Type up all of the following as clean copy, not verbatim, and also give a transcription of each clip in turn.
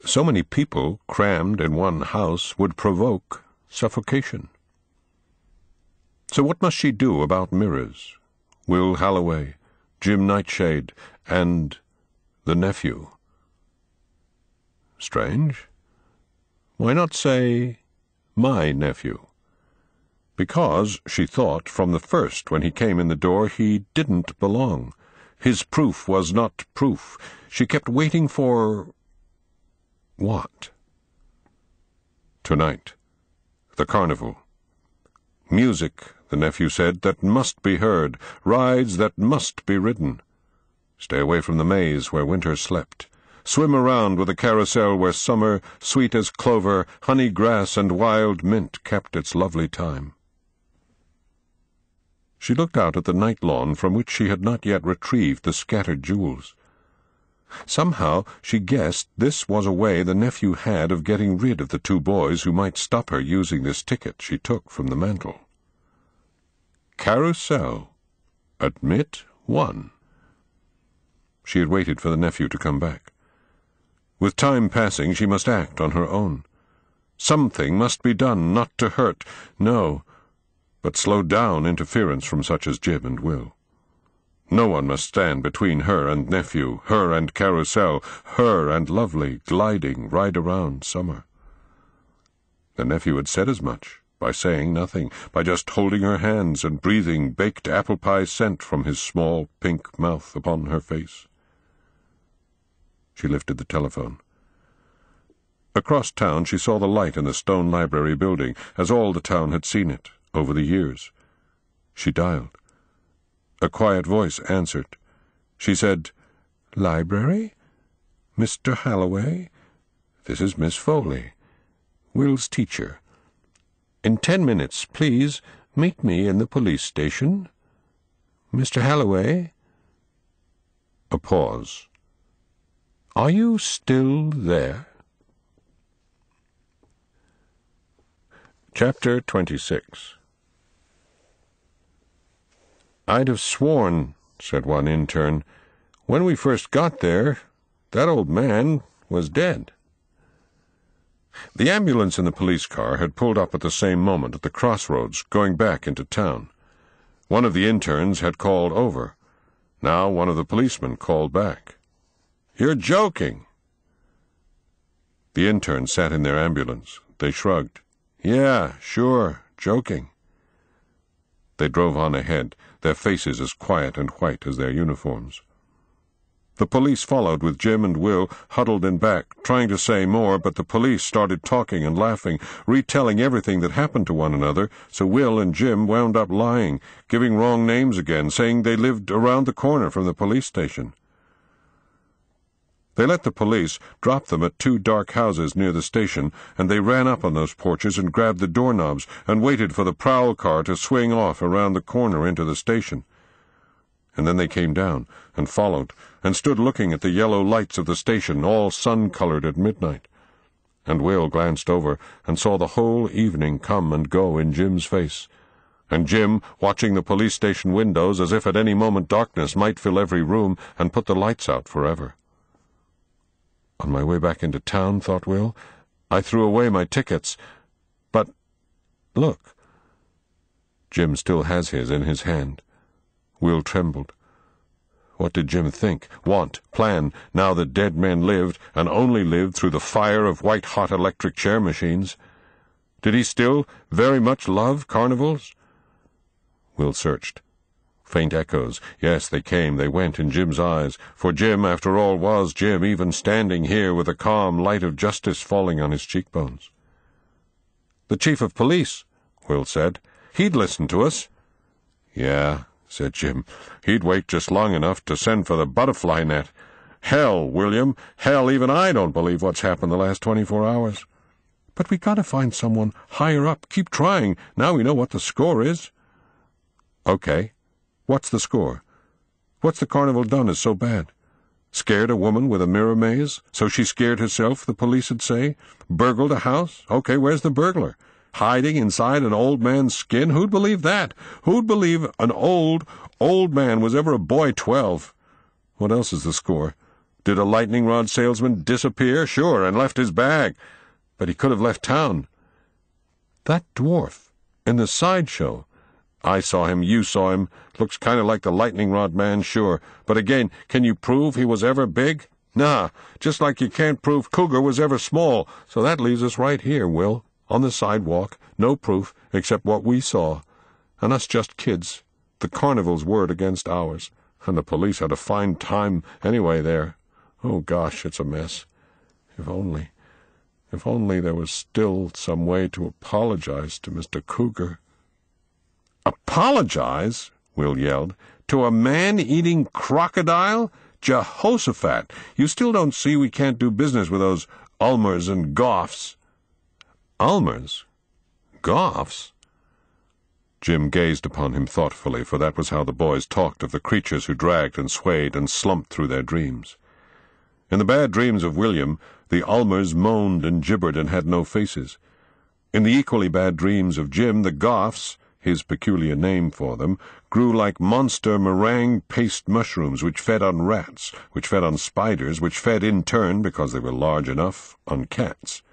So many people crammed in one house would provoke suffocation. So what must she do about mirrors, Will Halloway, Jim Nightshade, and the nephew? Strange. Why not say, my nephew? Because, she thought, from the first, when he came in the door, he didn't belong. His proof was not proof. She kept waiting for... what? Tonight. The carnival. Music, the nephew said, that must be heard. Rides that must be ridden. Stay away from the maze where winter slept. Swim around with a carousel where summer, sweet as clover, honey grass, and wild mint kept its lovely time. She looked out at the night lawn from which she had not yet retrieved the scattered jewels. Somehow she guessed this was a way the nephew had of getting rid of the two boys who might stop her using this ticket she took from the mantel. Carousel. Admit 1. She had waited for the nephew to come back. With time passing, she must act on her own. Something must be done, not to hurt, no, but slow down interference from such as Jim and Will. No one must stand between her and nephew, her and carousel, her and lovely, gliding, ride-around summer. The nephew had said as much, by saying nothing, by just holding her hands and breathing baked apple pie scent from his small pink mouth upon her face. She lifted the telephone. Across town she saw the light in the stone library building, as all the town had seen it over the years. She dialed. A quiet voice answered. She said, "Library? Mr. Halloway? This is Miss Foley, Will's teacher. In 10 minutes, please, meet me in the police station. Mr. Halloway?" A pause. "Are you still there?" Chapter 26. "I'd have sworn," said one intern, "when we first got there, that old man was dead." The ambulance and the police car had pulled up at the same moment at the crossroads, going back into town. One of the interns had called over. Now one of the policemen called back. "You're joking." The interns sat in their ambulance. They shrugged. "Yeah, sure, joking." They drove on ahead, their faces as quiet and white as their uniforms. The police followed with Jim and Will huddled in back, trying to say more, but the police started talking and laughing, retelling everything that happened to one another, so Will and Jim wound up lying, giving wrong names again, saying they lived around the corner from the police station. They let the police drop them at 2 dark houses near the station, and they ran up on those porches and grabbed the doorknobs and waited for the prowl car to swing off around the corner into the station. And then they came down and followed and stood looking at the yellow lights of the station, all sun-colored at midnight. And Will glanced over and saw the whole evening come and go in Jim's face, and Jim watching the police station windows as if at any moment darkness might fill every room and put the lights out forever. On my way back into town, thought Will, I threw away my tickets. But, look. Jim still has his in his hand. Will trembled. What did Jim think, want, plan, now that dead men lived, and only lived through the fire of white-hot electric chair machines? Did he still very much love carnivals? Will searched. Faint echoes. Yes, they came, they went in Jim's eyes, for Jim, after all, was Jim, even standing here with the calm light of justice falling on his cheekbones. "The chief of police," Will said. "He'd listen to us." "Yeah," said Jim. "He'd wait just long enough to send for the butterfly net. Hell, William, hell, even I don't believe what's happened the last 24 hours. But we gotta find someone higher up. Keep trying. Now we know what the score is." "Okay. What's the score? What's the carnival done is so bad? Scared a woman with a mirror maze? So she scared herself, the police'd say? Burgled a house? Okay, where's the burglar? Hiding inside an old man's skin? Who'd believe that? Who'd believe an old man was ever a boy 12? What else is the score? Did a lightning rod salesman disappear? Sure, and left his bag. But he could have left town. That dwarf in the sideshow. I saw him, you saw him. Looks kind of like the lightning rod man, sure. But again, can you prove he was ever big? Nah, just like you can't prove Cougar was ever small. So that leaves us right here, Will, on the sidewalk. No proof, except what we saw. And us just kids. The carnival's word against ours. And the police had a fine time anyway there. Oh, gosh, it's a mess. If only there was still some way to apologize to Mr. Cougar. Apologize? Will yelled. To a man-eating crocodile? Jehoshaphat, you still don't see we can't do business with those Ulmers and Goffs. Ulmers? Goffs? Jim gazed upon him thoughtfully, for that was how the boys talked of the creatures who dragged and swayed and slumped through their dreams. In the bad dreams of William, the Ulmers moaned and gibbered and had no faces. In the equally bad dreams of Jim, the Goffs, his peculiar name for them, grew like monster meringue paste mushrooms, which fed on rats, which fed on spiders, which fed in turn, because they were large enough, on cats.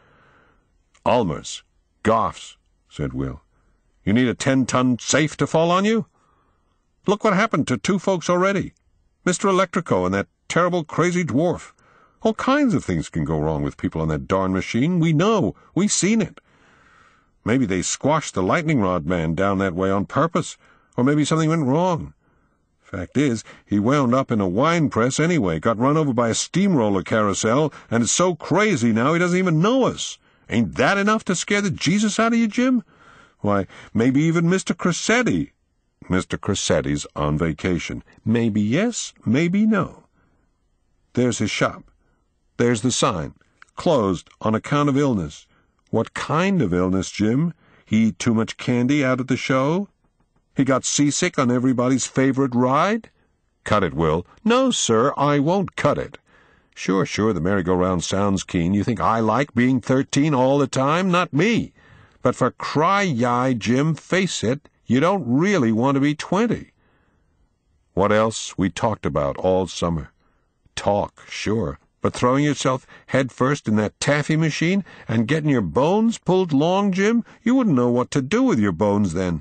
Ulmers, Goffs, said Will. You need a 10-ton safe to fall on you? Look what happened to 2 folks already. Mr. Electrico and that terrible crazy dwarf. All kinds of things can go wrong with people on that darn machine. We know. We seen it. Maybe they squashed the lightning rod man down that way on purpose, or maybe something went wrong. Fact is, he wound up in a wine press anyway, got run over by a steamroller carousel, and is so crazy now he doesn't even know us. Ain't that enough to scare the Jesus out of you, Jim? Why, maybe even Mr. Cressetti. Mr. Cressetti's on vacation. Maybe yes, maybe no. There's his shop. There's the sign. Closed on account of illness. What kind of illness, Jim? He eat too much candy out at the show? He got seasick on everybody's favorite ride? Cut it, Will. No, sir, I won't cut it. Sure, the merry-go-round sounds keen. You think I like being 13 all the time? Not me. But for cry-yi, Jim, face it, you don't really want to be 20. What else we talked about all summer? Talk, sure. But throwing yourself head first in that taffy machine and getting your bones pulled long, Jim, you wouldn't know what to do with your bones then.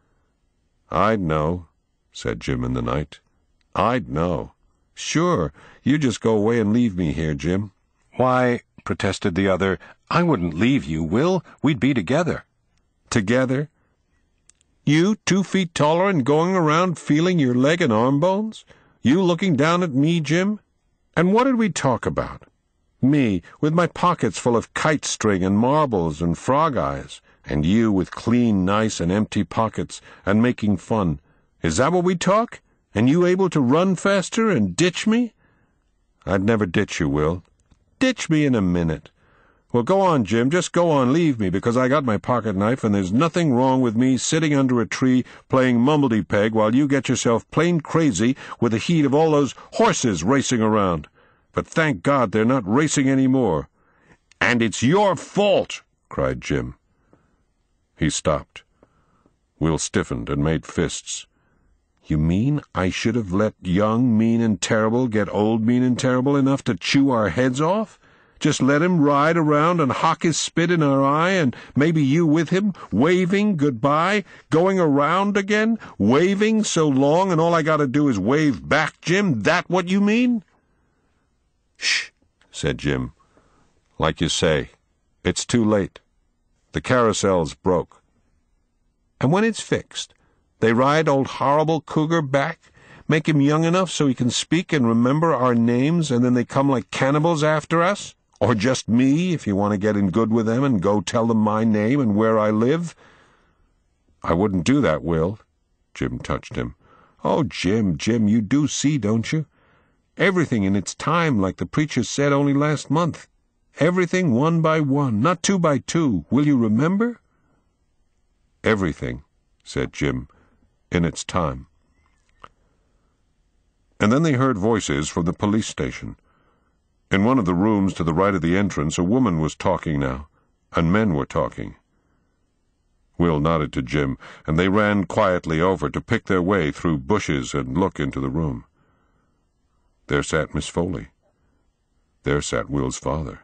I'd know, said Jim in the night. I'd know. Sure, you just go away and leave me here, Jim. Why, protested the other, I wouldn't leave you, Will. We'd be together. Together? You 2 feet taller and going around feeling your leg and arm bones? You looking down at me, Jim? And what did we talk about? Me, with my pockets full of kite string and marbles and frog eyes, and you with clean, nice, and empty pockets, and making fun. Is that what we talk? And you able to run faster and ditch me? I'd never ditch you, Will. Ditch me in a minute. Well, go on, Jim, just go on, leave me, because I got my pocket knife, and there's nothing wrong with me sitting under a tree playing mumbledy-peg while you get yourself plain crazy with the heat of all those horses racing around. But thank God they're not racing any more. And it's your fault, cried Jim. He stopped. Will stiffened and made fists. You mean I should have let young, mean, and terrible get old, mean, and terrible enough to chew our heads off? Just let him ride around and hock his spit in our eye, and maybe you with him, waving goodbye, going around again, waving so long, and all I gotta do is wave back, Jim? That what you mean? Shh, said Jim. Like you say, it's too late. The carousel's broke. And when it's fixed, they ride old horrible Cougar back, make him young enough so he can speak and remember our names, and then they come like cannibals after us? Or just me, if you want to get in good with them and go tell them my name and where I live? I wouldn't do that, Will. Jim touched him. Oh, Jim, you do see, don't you? Everything in its time, like the preacher said only last month. Everything 1 by 1, not 2 by 2. Will you remember? Everything, said Jim, in its time. And then they heard voices from the police station. In one of the rooms to the right of the entrance, a woman was talking now, and men were talking. Will nodded to Jim, and they ran quietly over to pick their way through bushes and look into the room. There sat Miss Foley. There sat Will's father.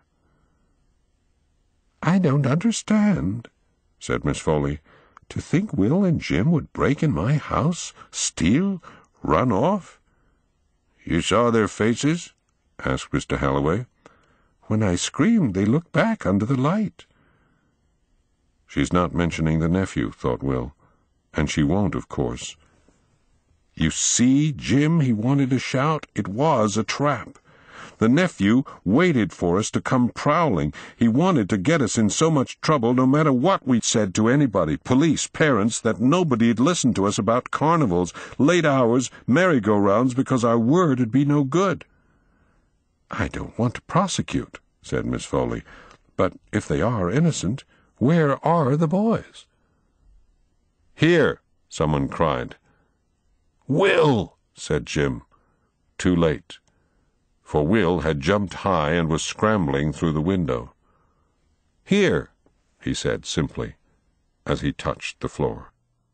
"I don't understand," said Miss Foley. "To think Will and Jim would break in my house, steal, run off?" "You saw their faces?" asked Mr. Halloway. "When I screamed, they looked back under the light." She's not mentioning the nephew, thought Will, and she won't, of course. "You see, Jim," he wanted to shout. "It was a trap. The nephew waited for us to come prowling. He wanted to get us in so much trouble no matter what we said to anybody, police, parents, that nobody'd listen to us about carnivals, late hours, merry-go-rounds, because our word'd be no good." "I don't want to prosecute," said Miss Foley, "but if they are innocent, where are the boys?" "Here!" someone cried. "Will!" said Jim. Too late, for Will had jumped high and was scrambling through the window. "Here," he said simply, as he touched the floor.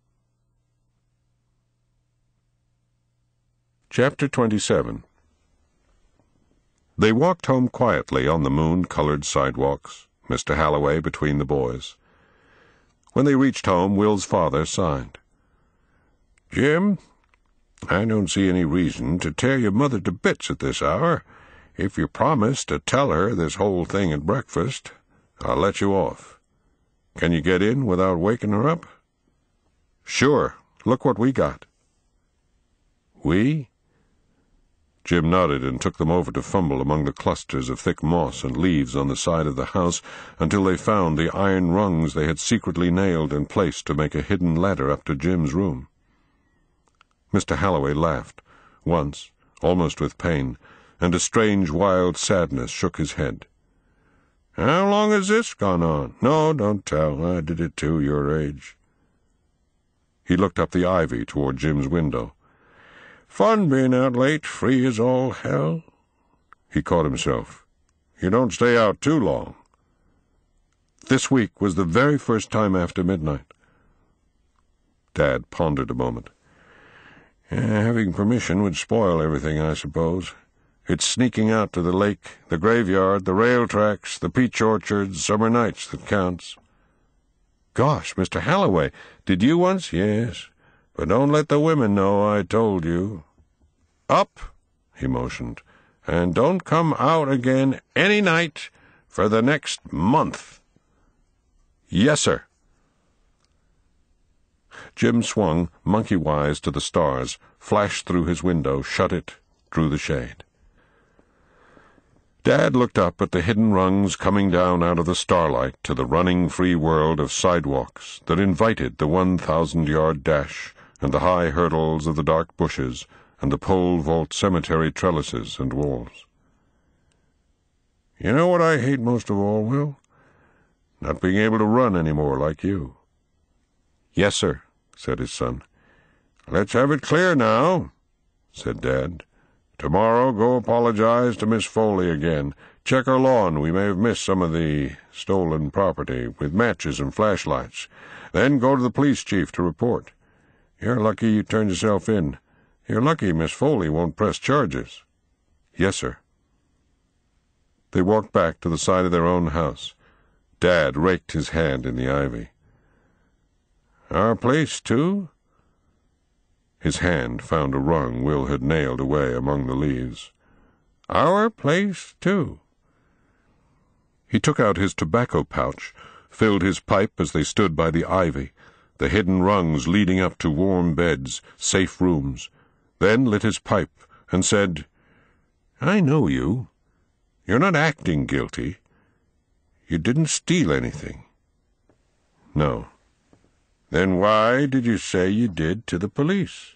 Chapter 27. They walked home quietly on the moon-colored sidewalks, Mr. Halloway between the boys. When they reached home, Will's father sighed. "Jim, I don't see any reason to tear your mother to bits at this hour. If you promise to tell her this whole thing at breakfast, I'll let you off. Can you get in without waking her up?" "Sure. Look what we got." "We?" Jim nodded and took them over to fumble among the clusters of thick moss and leaves on the side of the house until they found the iron rungs they had secretly nailed and placed to make a hidden ladder up to Jim's room. Mr. Halloway laughed, once, almost with pain, and a strange, wild sadness shook his head. "How long has this gone on? No, don't tell. I did it too, your age." He looked up the ivy toward Jim's window. "Fun being out late, free as all hell." He caught himself. "You don't stay out too long." This week was the very first time after midnight. Dad pondered a moment. "Having permission would spoil everything, I suppose. It's sneaking out to the lake, the graveyard, the rail tracks, the peach orchards, summer nights that counts." "Gosh, Mr. Halloway, did you once—" "Yes, but don't let the women know I told you. Up," he motioned, "and don't come out again any night for the next month." "Yes, sir." Jim swung, monkey-wise, to the stars, flashed through his window, shut it, drew the shade. Dad looked up at the hidden rungs coming down out of the starlight to the running free world of sidewalks that invited the 1,000-yard dash and the high hurdles of the dark bushes and the pole-vault cemetery trellises and walls. "You know what I hate most of all, Will? Not being able to run any more like you." "Yes, sir," said his son. "Let's have it clear now," said Dad. "Tomorrow go apologize to Miss Foley again. Check her lawn. We may have missed some of the stolen property, with matches and flashlights. Then go to the police chief to report. You're lucky you turned yourself in. You're lucky Miss Foley won't press charges." "Yes, sir." They walked back to the side of their own house. Dad raked his hand in the ivy. "Our place, too?" His hand found a rung Will had nailed away among the leaves. "Our place, too." He took out his tobacco pouch, filled his pipe as they stood by the ivy, the hidden rungs leading up to warm beds, safe rooms, then lit his pipe and said, "I know you. You're not acting guilty. You didn't steal anything." "No." "Then why did you say you did to the police?"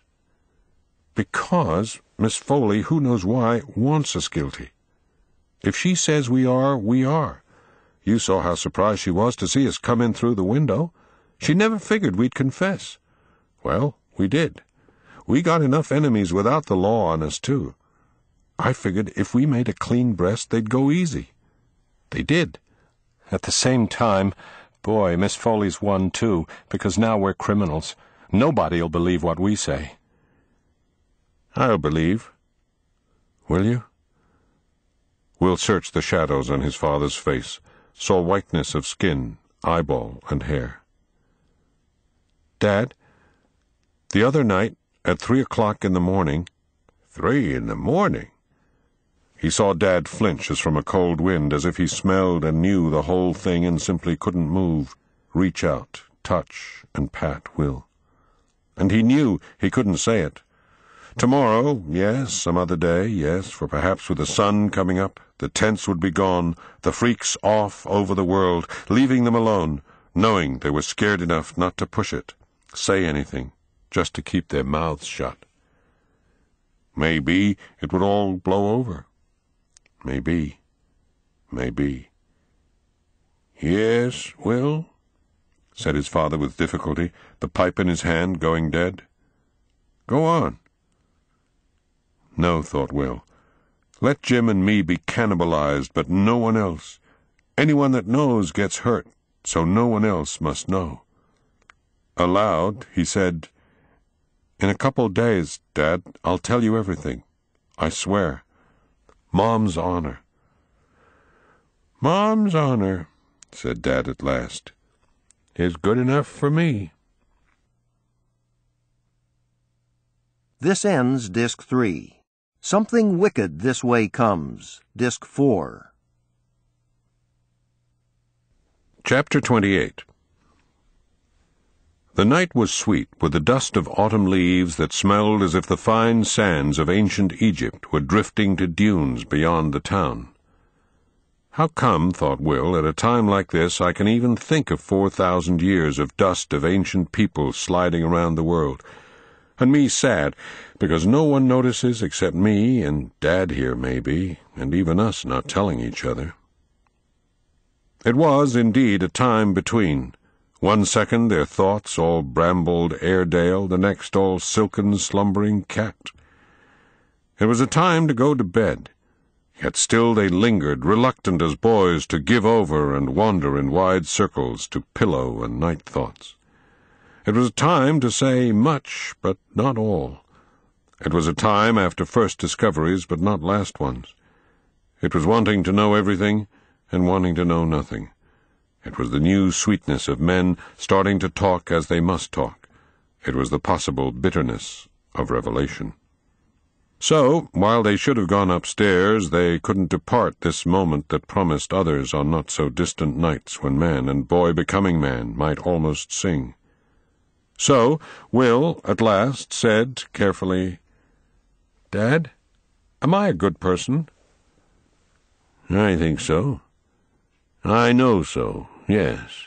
"Because Miss Foley, who knows why, wants us guilty. If she says we are, we are. You saw how surprised she was to see us come in through the window. She never figured we'd confess. Well, we did. We got enough enemies without the law on us, too. I figured if we made a clean breast, they'd go easy. They did. At the same time, boy, Miss Foley's won, too, because now we're criminals. Nobody'll believe what we say." "I'll believe." "Will you?" Will searched the shadows on his father's face, saw whiteness of skin, eyeball, and hair. "Dad, the other night, at 3 o'clock in the morning—" "3 in the morning?" He saw Dad flinch as from a cold wind, as if he smelled and knew the whole thing and simply couldn't move, reach out, touch, and pat Will. And he knew he couldn't say it. Tomorrow, yes, some other day, yes, for perhaps with the sun coming up, the tents would be gone, the freaks off over the world, leaving them alone, knowing they were scared enough not to push it, say anything, just to keep their mouths shut. Maybe it would all blow over. Maybe. "Yes, Will?" said his father with difficulty, the pipe in his hand going dead. "Go on." No, thought Will. Let Jim and me be cannibalized, but no one else. Anyone that knows gets hurt, so no one else must know. Aloud, he said, "In a couple days, Dad, I'll tell you everything. I swear. Mom's honor." "Mom's honor," said Dad at last, "is good enough for me." This ends Disc 3. Something Wicked This Way Comes, Disc 4. Chapter 28. The night was sweet with the dust of autumn leaves that smelled as if the fine sands of ancient Egypt were drifting to dunes beyond the town. How come, thought Will, at a time like this I can even think of 4,000 years of dust of ancient people sliding around the world, and me sad, because no one notices except me and Dad here, maybe, and even us not telling each other. It was, indeed, a time between. One second their thoughts all brambled Airedale, the next all silken slumbering cat. It was a time to go to bed, yet still they lingered, reluctant as boys to give over and wander in wide circles to pillow and night thoughts. It was a time to say much, but not all. It was a time after first discoveries, but not last ones. It was wanting to know everything and wanting to know nothing. It was the new sweetness of men starting to talk as they must talk. It was the possible bitterness of revelation. So, while they should have gone upstairs, they couldn't depart this moment that promised others on not-so-distant nights when man and boy becoming man might almost sing. So, Will, at last, said carefully, "Dad, am I a good person?" "I think so. I know so, yes."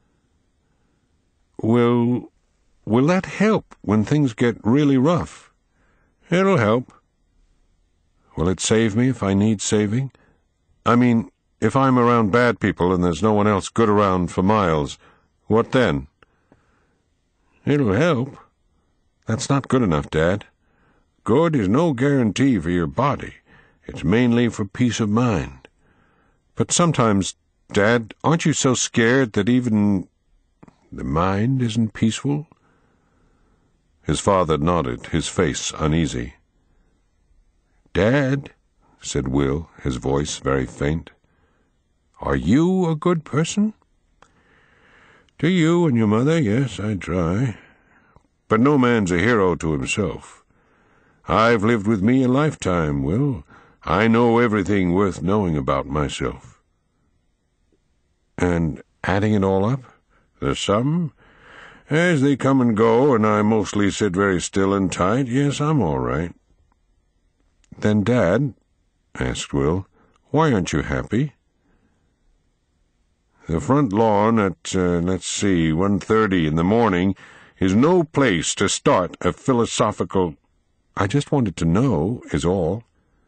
Will that help when things get really rough?" "It'll help." "Will it save me if I need saving? I mean, if I'm around bad people and there's no one else good around for miles, what then?" "It'll help." "That's not good enough, Dad." "Good is no guarantee for your body. It's mainly for peace of mind." "But sometimes, Dad, aren't you so scared that even the mind isn't peaceful?" His father nodded, his face uneasy. "Dad," said Will, his voice very faint, "are you a good person?" "To you and your mother, yes, I try. But no man's a hero to himself. I've lived with me a lifetime, Will. I know everything worth knowing about myself." "And adding it all up?" "There's some. As they come and go, and I mostly sit very still and tight, yes, I'm all right." "Then, Dad," asked Will, "why aren't you happy?" "The front lawn at, 1:30 in the morning is no place to start a philosophical—" "I just wanted to know, is all."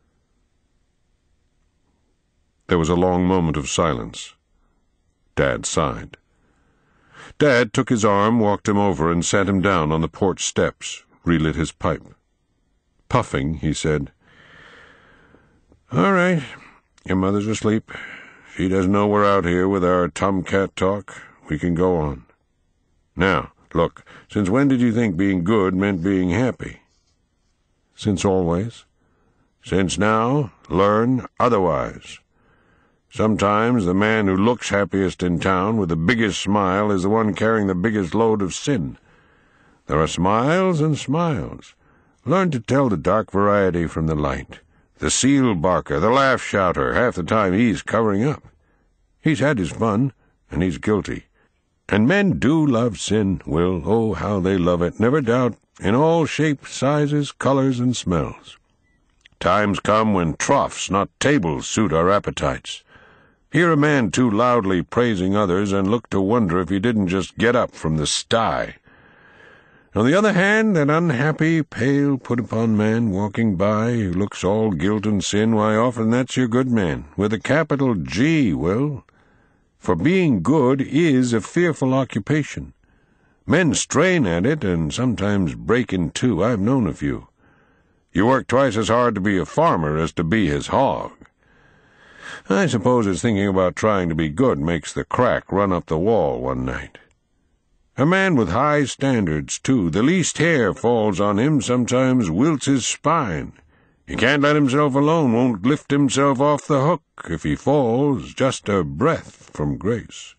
There was a long moment of silence. Dad sighed. Dad took his arm, walked him over, and sat him down on the porch steps, relit his pipe. Puffing, he said, "All right. Your mother's asleep. She doesn't know we're out here with our tomcat talk. We can go on. Now, look, since when did you think being good meant being happy?" "Since always." Since now, learn otherwise. Sometimes the man who looks happiest in town with the biggest smile is the one carrying the biggest load of sin. There are smiles and smiles. Learn to tell the dark variety from the light. The seal barker, the laugh shouter, half the time he's covering up. He's had his fun, and he's guilty. And men do love sin, Will. Oh, how they love it, never doubt, in all shapes, sizes, colors, and smells. Times come when troughs, not tables, suit our appetites. Hear a man too loudly praising others, and look to wonder if he didn't just get up from the sty. On the other hand, that unhappy, pale, put-upon man walking by, who looks all guilt and sin, why, often that's your good man, with a capital G, Will. For being good is a fearful occupation. Men strain at it, and sometimes break in two. I've known a few. You work twice as hard to be a farmer as to be his hog. I suppose it's thinking about trying to be good makes the crack run up the wall one night. A man with high standards, too. The least hair falls on him sometimes wilts his spine. He can't let himself alone, won't lift himself off the hook. If he falls, just a breath from grace.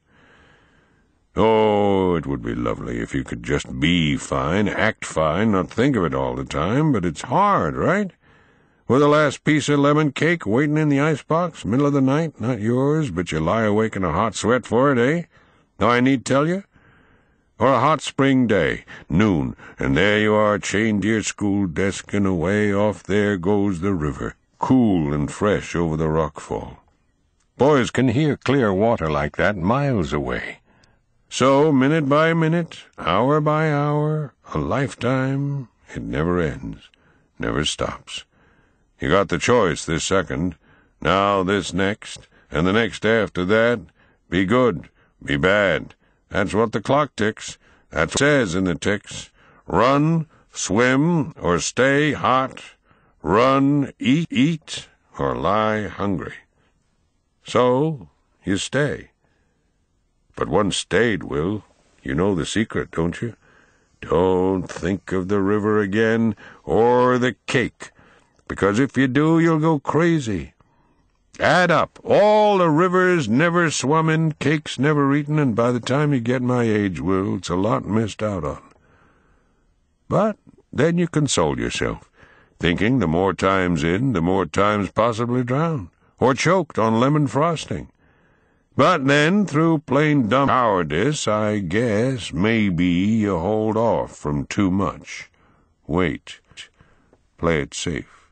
Oh, it would be lovely if you could just be fine, act fine, not think of it all the time, but it's hard, right? With the last piece of lemon cake waiting in the icebox, middle of the night, not yours, but you lie awake in a hot sweat for it, eh? Do I need tell you? Or a hot spring day, noon, and there you are chained to your school desk, and away off there goes the river, cool and fresh over the rockfall. Boys can hear clear water like that miles away. So, minute by minute, hour by hour, a lifetime, it never ends, never stops. You got the choice this second, now this next, and the next after that. Be good, be bad. That's what the clock ticks. That's what it says in the ticks. Run, swim, or stay hot. Run, eat, or lie hungry. So, you stay. But once stayed, Will, you know the secret, don't you? Don't think of the river again, or the cake, because if you do, you'll go crazy. Add up all the rivers never swum in, cakes never eaten, and by the time you get my age, Will, it's a lot missed out on. But then you console yourself, thinking the more times in, the more times possibly drowned, or choked on lemon frosting. But then, through plain dumb cowardice, I guess maybe you hold off from too much. Wait. Play it safe.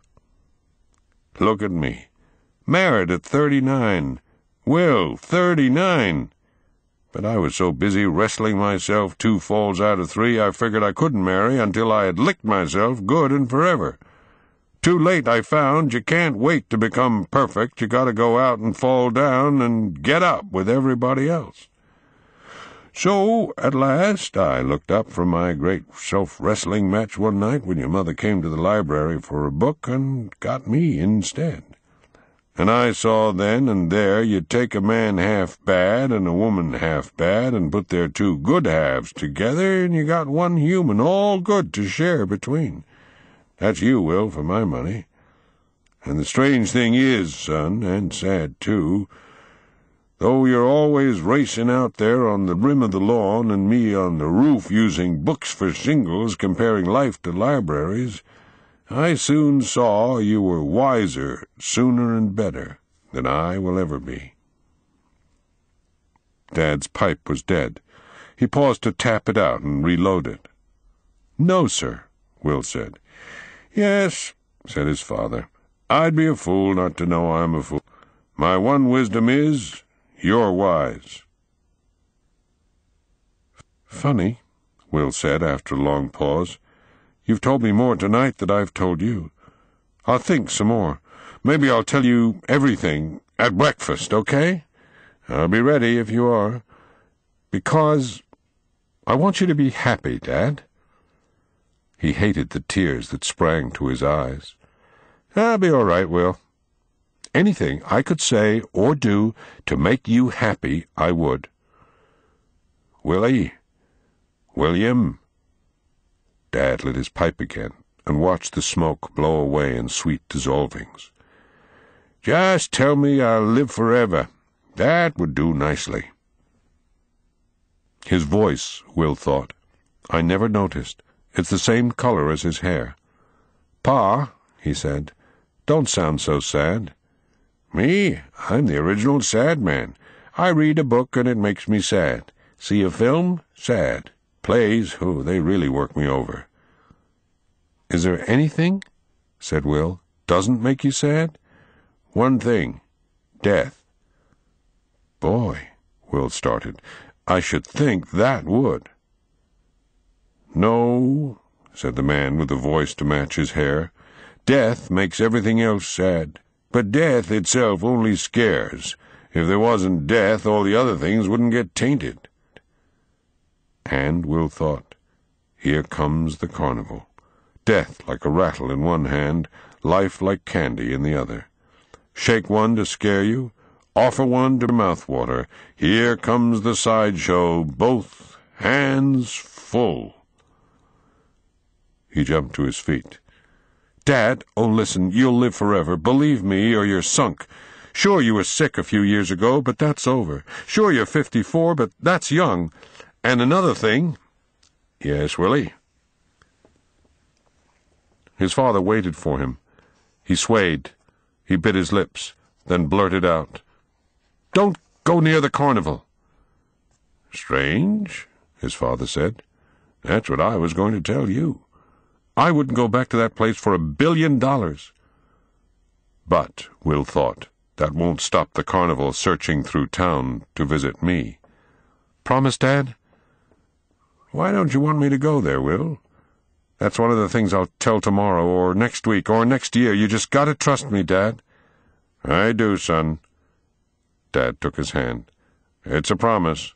Look at me. Married at 39. Will, 39. But I was so busy wrestling myself 2 falls out of 3, I figured I couldn't marry until I had licked myself good and forever. Too late, I found you can't wait to become perfect. You gotta go out and fall down and get up with everybody else. So, at last, I looked up from my great self-wrestling match one night when your mother came to the library for a book and got me instead. And I saw then and there you'd take a man half bad and a woman half bad and put their 2 good halves together, and you got one human all good to share between. That's you, Will, for my money. And the strange thing is, son, and sad too, though you're always racing out there on the rim of the lawn and me on the roof using books for shingles, comparing life to libraries, I soon saw you were wiser, sooner and better than I will ever be. Dad's pipe was dead. He paused to tap it out and reload it. "No, sir," Will said. "Yes," said his father. "I'd be a fool not to know I'm a fool. My one wisdom is, you're wise." "Funny," Will said after a long pause. "You've told me more tonight than I've told you. I'll think some more. Maybe I'll tell you everything at breakfast, okay? I'll be ready if you are. Because I want you to be happy, Dad." He hated the tears that sprang to his eyes. "I'll be all right, Will. Anything I could say or do to make you happy, I would." "Willie. William." Dad lit his pipe again. and watched the smoke blow away in sweet dissolvings. "Just tell me I'll live forever. That would do nicely." His voice, Will thought. I never noticed. It's the same color as his hair. "Pa," he said, "don't sound so sad." "Me? I'm the original sad man. I read a book and it makes me sad. See a film? Sad. Plays? Oh, they really work me over." "Is there anything," said Will, "doesn't make you sad?" "One thing. Death." "Boy," Will started, "I should think that would." "No," said the man with the voice to match his hair. "Death makes everything else sad. But death itself only scares. If there wasn't death, all the other things wouldn't get tainted." And Will thought, here comes the carnival. Death like a rattle in one hand, life like candy in the other. Shake one to scare you, offer one to mouthwater. Here comes the sideshow, both hands full. He jumped to his feet. "Dad, oh listen, you'll live forever. Believe me, or you're sunk. Sure you were sick a few years ago, but that's over. Sure you're 54, but that's young. And another thing—" "Yes, Willie?" His father waited for him. He swayed. He bit his lips, then blurted out, "Don't go near the carnival." "Strange," his father said. "That's what I was going to tell you. I wouldn't go back to that place for $1 billion. But, Will thought, that won't stop the carnival searching through town to visit me. "Promise, Dad?" "Why don't you want me to go there, Will? That's one of the things I'll tell tomorrow, or next week, or next year. You just gotta trust me, Dad." "I do, son." Dad took his hand. "It's a promise."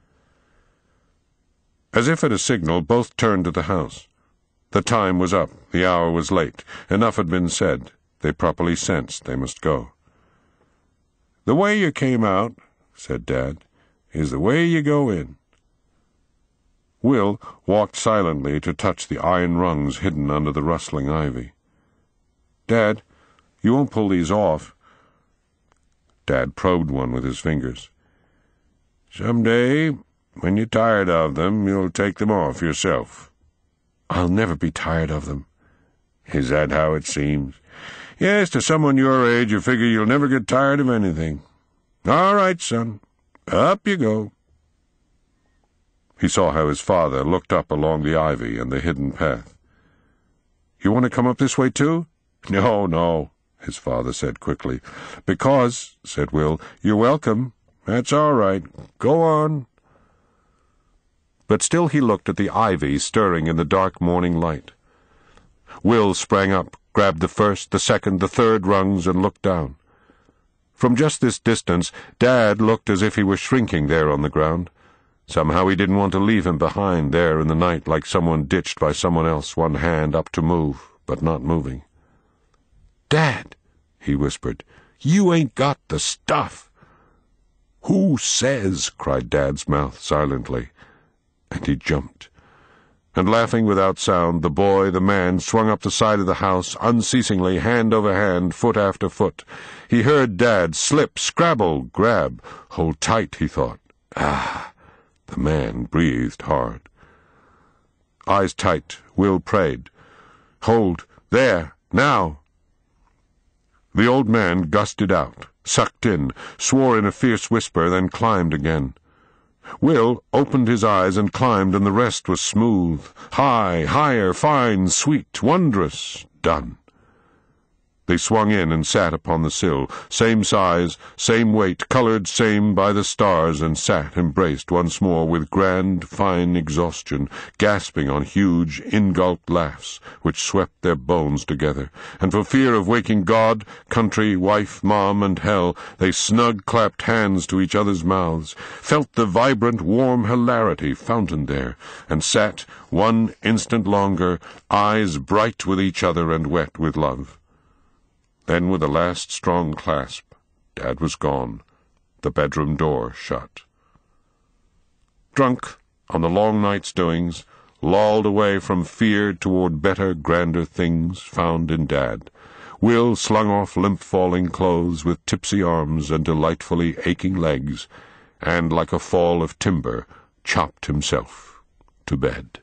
As if at a signal, both turned to the house. The time was up, the hour was late. Enough had been said. They properly sensed they must go. "The way you came out," said Dad, "is the way you go in." Will walked silently to touch the iron rungs hidden under the rustling ivy. "Dad, you won't pull these off?" Dad probed one with his fingers. "Someday, when you're tired of them, you'll take them off yourself." "I'll never be tired of them." "Is that how it seems?" "Yes, to someone your age, you figure you'll never get tired of anything. All right, son. Up you go." He saw how his father looked up along the ivy and the hidden path. "You want to come up this way, too?" "No, no," his father said quickly. "Because," said Will, "you're welcome. That's all right. Go on." But still he looked at the ivy stirring in the dark morning light. Will sprang up, grabbed the first, the second, the third rungs, and looked down. From just this distance, Dad looked as if he were shrinking there on the ground. Somehow he didn't want to leave him behind there in the night like someone ditched by someone else, one hand up to move, but not moving. "Dad," he whispered, "you ain't got the stuff." "Who says?" cried Dad's mouth silently. And he jumped. And laughing without sound, the boy, the man, swung up the side of the house, unceasingly, hand over hand, foot after foot. He heard Dad slip, scrabble, grab. Hold tight, he thought. Ah! The man breathed hard. Eyes tight, Will prayed. "Hold, there, now!" The old man gusted out, sucked in, swore in a fierce whisper, then climbed again. Will opened his eyes and climbed, and the rest was smooth, high, higher, fine, sweet, wondrous, done. They swung in and sat upon the sill, same size, same weight, colored same by the stars, and sat embraced once more with grand, fine exhaustion, gasping on huge, ingulped laughs, which swept their bones together, and for fear of waking God, country, wife, mom, and hell, they snug-clapped hands to each other's mouths, felt the vibrant, warm hilarity fountained there, and sat, one instant longer, eyes bright with each other and wet with love. Then, with a last strong clasp, Dad was gone, the bedroom door shut. Drunk on the long night's doings, lolled away from fear toward better, grander things found in Dad. Will slung off limp-falling clothes with tipsy arms and delightfully aching legs, and, like a fall of timber, chopped himself to bed.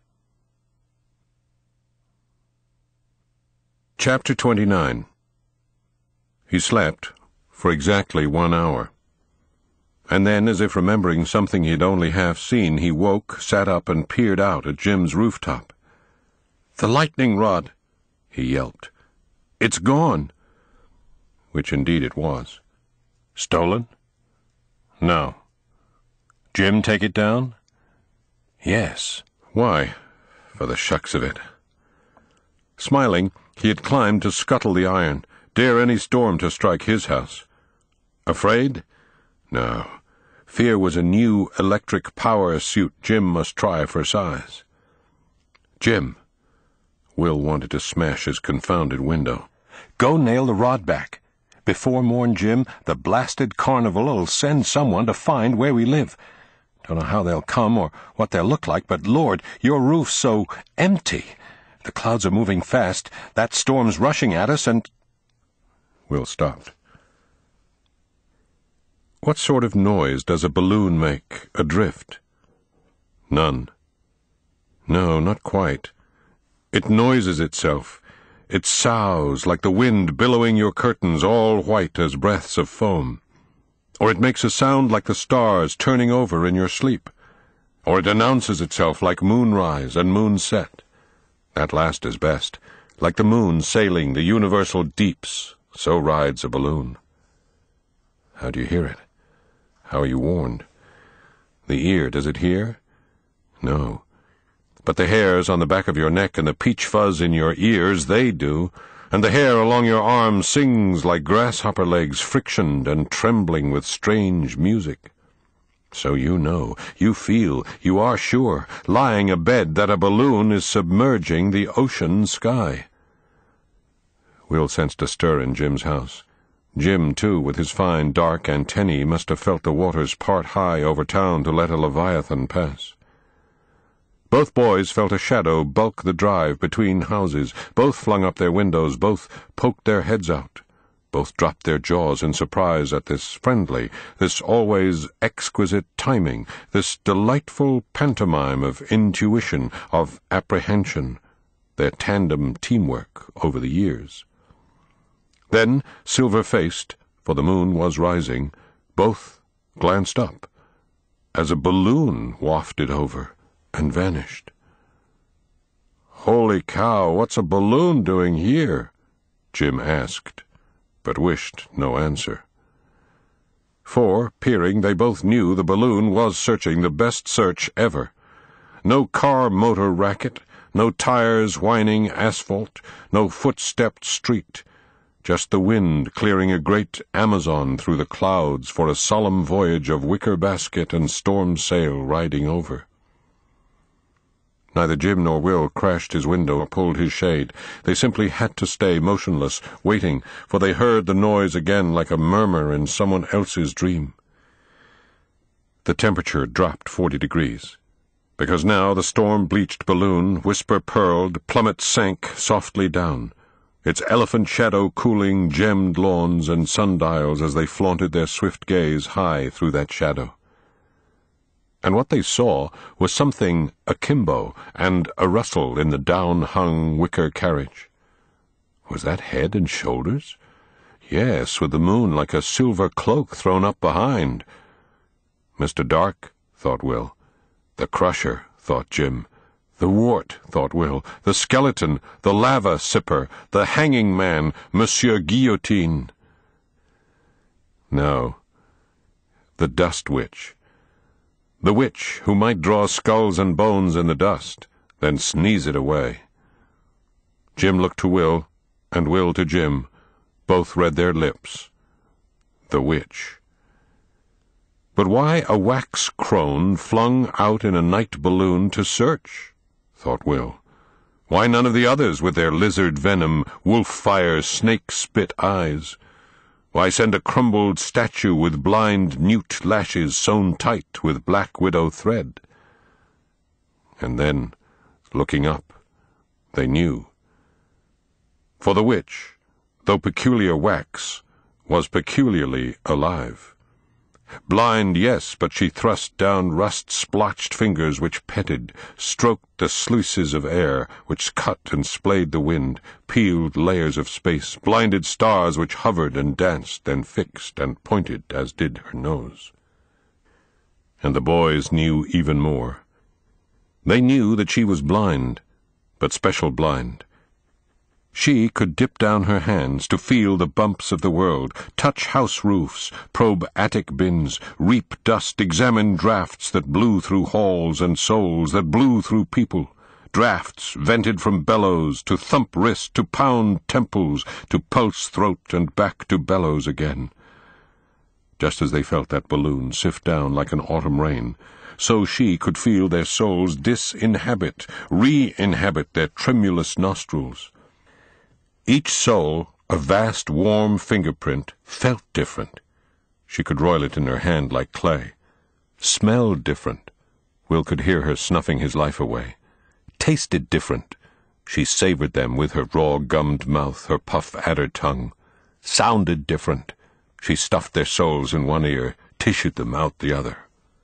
Chapter 29. He slept for exactly 1 hour. And then, as if remembering something he'd only half seen, he woke, sat up, and peered out at Jim's rooftop. "The lightning rod!" he yelped. "It's gone!" Which indeed it was. Stolen? No. Jim take it down? Yes. Why? For the shucks of it. Smiling, he had climbed to scuttle the iron, dare any storm to strike his house. Afraid? No. Fear was a new electric power suit Jim must try for size. Jim. Will wanted to smash his confounded window. "Go nail the rod back. Before morn, Jim, the blasted carnival'll send someone to find where we live. Don't know how they'll come or what they'll look like, but Lord, your roof's so empty. The clouds are moving fast. That storm's rushing at us and—" Will stopped. What sort of noise does a balloon make, adrift? None. No, not quite. It noises itself. It sows like the wind billowing your curtains, all white as breaths of foam. Or it makes a sound like the stars turning over in your sleep. Or it announces itself like moonrise and moonset. That last is best. Like the moon sailing the universal deeps, so rides a balloon. How do you hear it? How are you warned? The ear, does it hear? No. But the hairs on the back of your neck and the peach fuzz in your ears, they do, and the hair along your arms sings like grasshopper legs frictioned and trembling with strange music. So you know, you feel, you are sure, lying abed, that a balloon is submerging the ocean sky. Will sensed a stir in Jim's house. Jim, too, with his fine, dark antennae, must have felt the waters part high over town to let a leviathan pass. Both boys felt a shadow bulk the drive between houses. Both flung up their windows. Both poked their heads out. Both dropped their jaws in surprise at this friendly, this always exquisite timing, this delightful pantomime of intuition, of apprehension, their tandem teamwork over the years. Then, silver-faced, for the moon was rising, both glanced up, as a balloon wafted over and vanished. "Holy cow, what's a balloon doing here?" Jim asked, but wished no answer. For, peering, they both knew the balloon was searching the best search ever. No car-motor racket, no tires whining asphalt, no footstepped street, just the wind clearing a great Amazon through the clouds for a solemn voyage of wicker basket and storm sail riding over. Neither Jim nor Will crashed his window or pulled his shade. They simply had to stay motionless, waiting, for they heard the noise again like a murmur in someone else's dream. The temperature dropped 40 degrees, because now the storm-bleached balloon, whisper-pearled, plummet sank softly down, its elephant shadow cooling gemmed lawns and sundials as they flaunted their swift gaze high through that shadow. And what they saw was something akimbo and a rustle in the down-hung wicker carriage. Was that head and shoulders? Yes, with the moon like a silver cloak thrown up behind. Mr. Dark, thought Will. The Crusher, thought Jim. The Wart, thought Will. The Skeleton, the Lava Sipper, the Hanging Man, Monsieur Guillotine. No, the Dust Witch. The witch who might draw skulls and bones in the dust, then sneeze it away. Jim looked to Will, and Will to Jim. Both read their lips. The witch. But why a wax crone flung out in a night balloon to search? Thought Will. Why none of the others with their lizard venom, wolf-fire, snake-spit eyes? Why send a crumbled statue with blind newt lashes sewn tight with black widow thread? And then, Looking up, they knew. For the witch, though peculiar wax, was peculiarly alive. Blind, yes, but she thrust down rust-splotched fingers which petted, stroked the sluices of air, which cut and splayed the wind, peeled layers of space, blinded stars which hovered and danced and fixed and pointed as did her nose. And the boys knew even more. They knew that she was blind, but special blind. She could dip down her hands to feel the bumps of the world, touch house roofs, probe attic bins, reap dust, examine drafts that blew through halls and souls, that blew through people, drafts vented from bellows, to thump wrist, to pound temples, to pulse throat and back to bellows again. Just as they felt that balloon sift down like an autumn rain, so she could feel their souls disinhabit, re-inhabit their tremulous nostrils. Each soul, a vast warm fingerprint, felt different. She could roil it in her hand like clay. Smelled different. Will could hear her snuffing his life away. Tasted different. She savored them with her raw-gummed mouth, her puff-adder tongue. Sounded different. She stuffed their souls in one ear, tissued them out the other.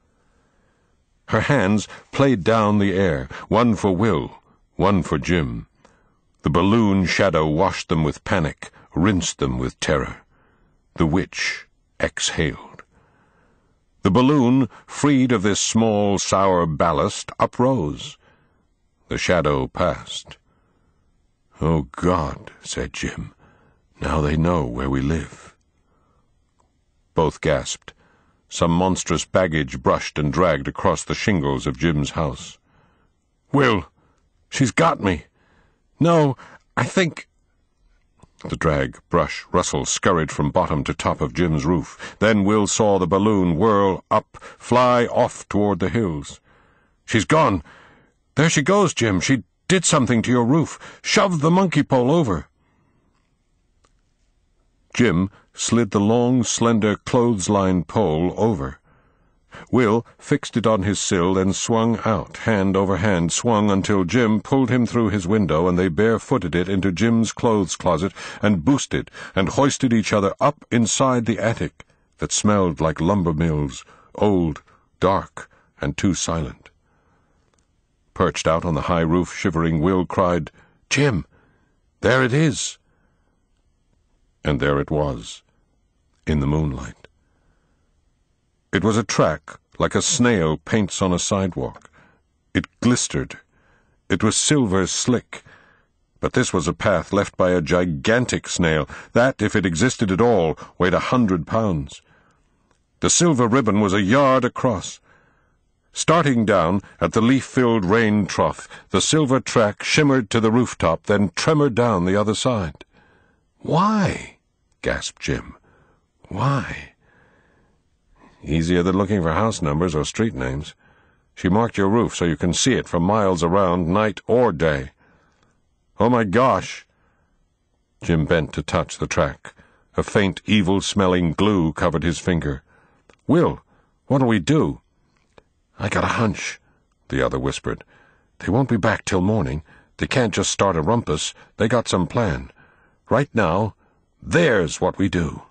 Her hands played down the air, one for Will, one for Jim. The balloon shadow washed them with panic, rinsed them with terror. The witch exhaled. The balloon, freed of this small, sour ballast, uprose. The shadow passed. "Oh, God," said Jim, "now they know where we live." Both gasped. Some monstrous baggage brushed and dragged across the shingles of Jim's house. "Will, she's got me. No, I think—" The drag, brush, rustle scurried from bottom to top of Jim's roof. Then Will saw the balloon whirl up, fly off toward the hills. "She's gone. There she goes, Jim. She did something to your roof. Shoved the monkey pole over." Jim slid the long, slender clothesline pole over. Will fixed it on his sill, then swung out, hand over hand, swung until Jim pulled him through his window, and they barefooted it into Jim's clothes closet, and boosted and hoisted each other up inside the attic that smelled like lumber mills, old, dark, and too silent. Perched out on the high roof, shivering, Will cried, "Jim, there it is!" And there it was, in the moonlight. It was a track like a snail paints on a sidewalk. It glistered. It was silver slick. But this was a path left by a gigantic snail that, if it existed at all, weighed 100 pounds. The silver ribbon was a yard across. Starting down at the leaf-filled rain trough, the silver track shimmered to the rooftop, then tremored down the other side. "Why?" gasped Jim. "Why?" "Easier than looking for house numbers or street names. She marked your roof so you can see it for miles around, night or day." "Oh, my gosh!" Jim bent to touch the track. A faint, evil-smelling glue covered his finger. "Will, what'll we do?" "I got a hunch," the other whispered. "They won't be back till morning. They can't just start a rumpus. They got some plan. Right now, there's what we do."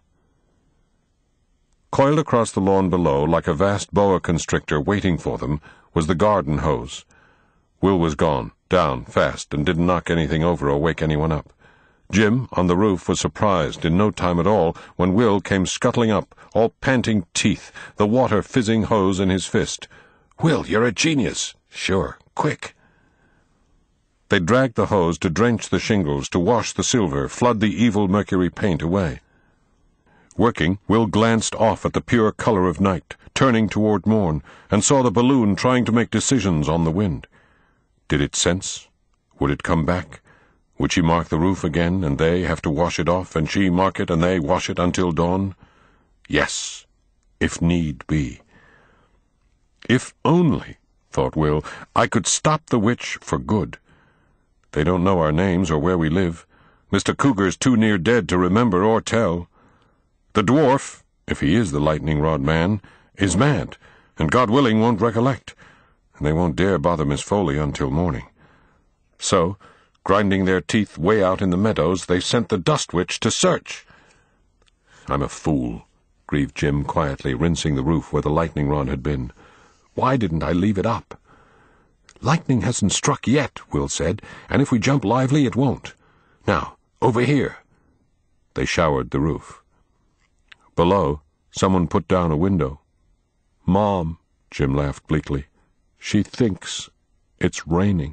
Coiled across the lawn below, like a vast boa constrictor waiting for them, was the garden hose. Will was gone, down, fast, and didn't knock anything over or wake anyone up. Jim, on the roof, was surprised in no time at all when Will came scuttling up, all panting teeth, the water fizzing hose in his fist. "Will, you're a genius." "Sure, quick." They dragged the hose to drench the shingles, to wash the silver, flood the evil mercury paint away. Working, Will glanced off at the pure color of night, turning toward morn, and saw the balloon trying to make decisions on the wind. Did it sense? Would it come back? Would she mark the roof again, and they have to wash it off, and she mark it, and they wash it until dawn? Yes, if need be. "If only," thought Will, "I could stop the witch for good. They don't know our names or where we live. Mr. Cougar's too near dead to remember or tell. The dwarf, if he is the lightning-rod man, is mad, and God willing won't recollect, and they won't dare bother Miss Foley until morning. So, grinding their teeth way out in the meadows, they sent the Dust Witch to search. "I'm a fool," grieved Jim quietly, rinsing the roof where the lightning rod had been. "Why didn't I leave it up?" "Lightning hasn't struck yet," Will said, "and if we jump lively, it won't. Now, over here." They showered the roof. Below, someone put down a window. "Mom," Jim laughed bleakly. "She thinks it's raining."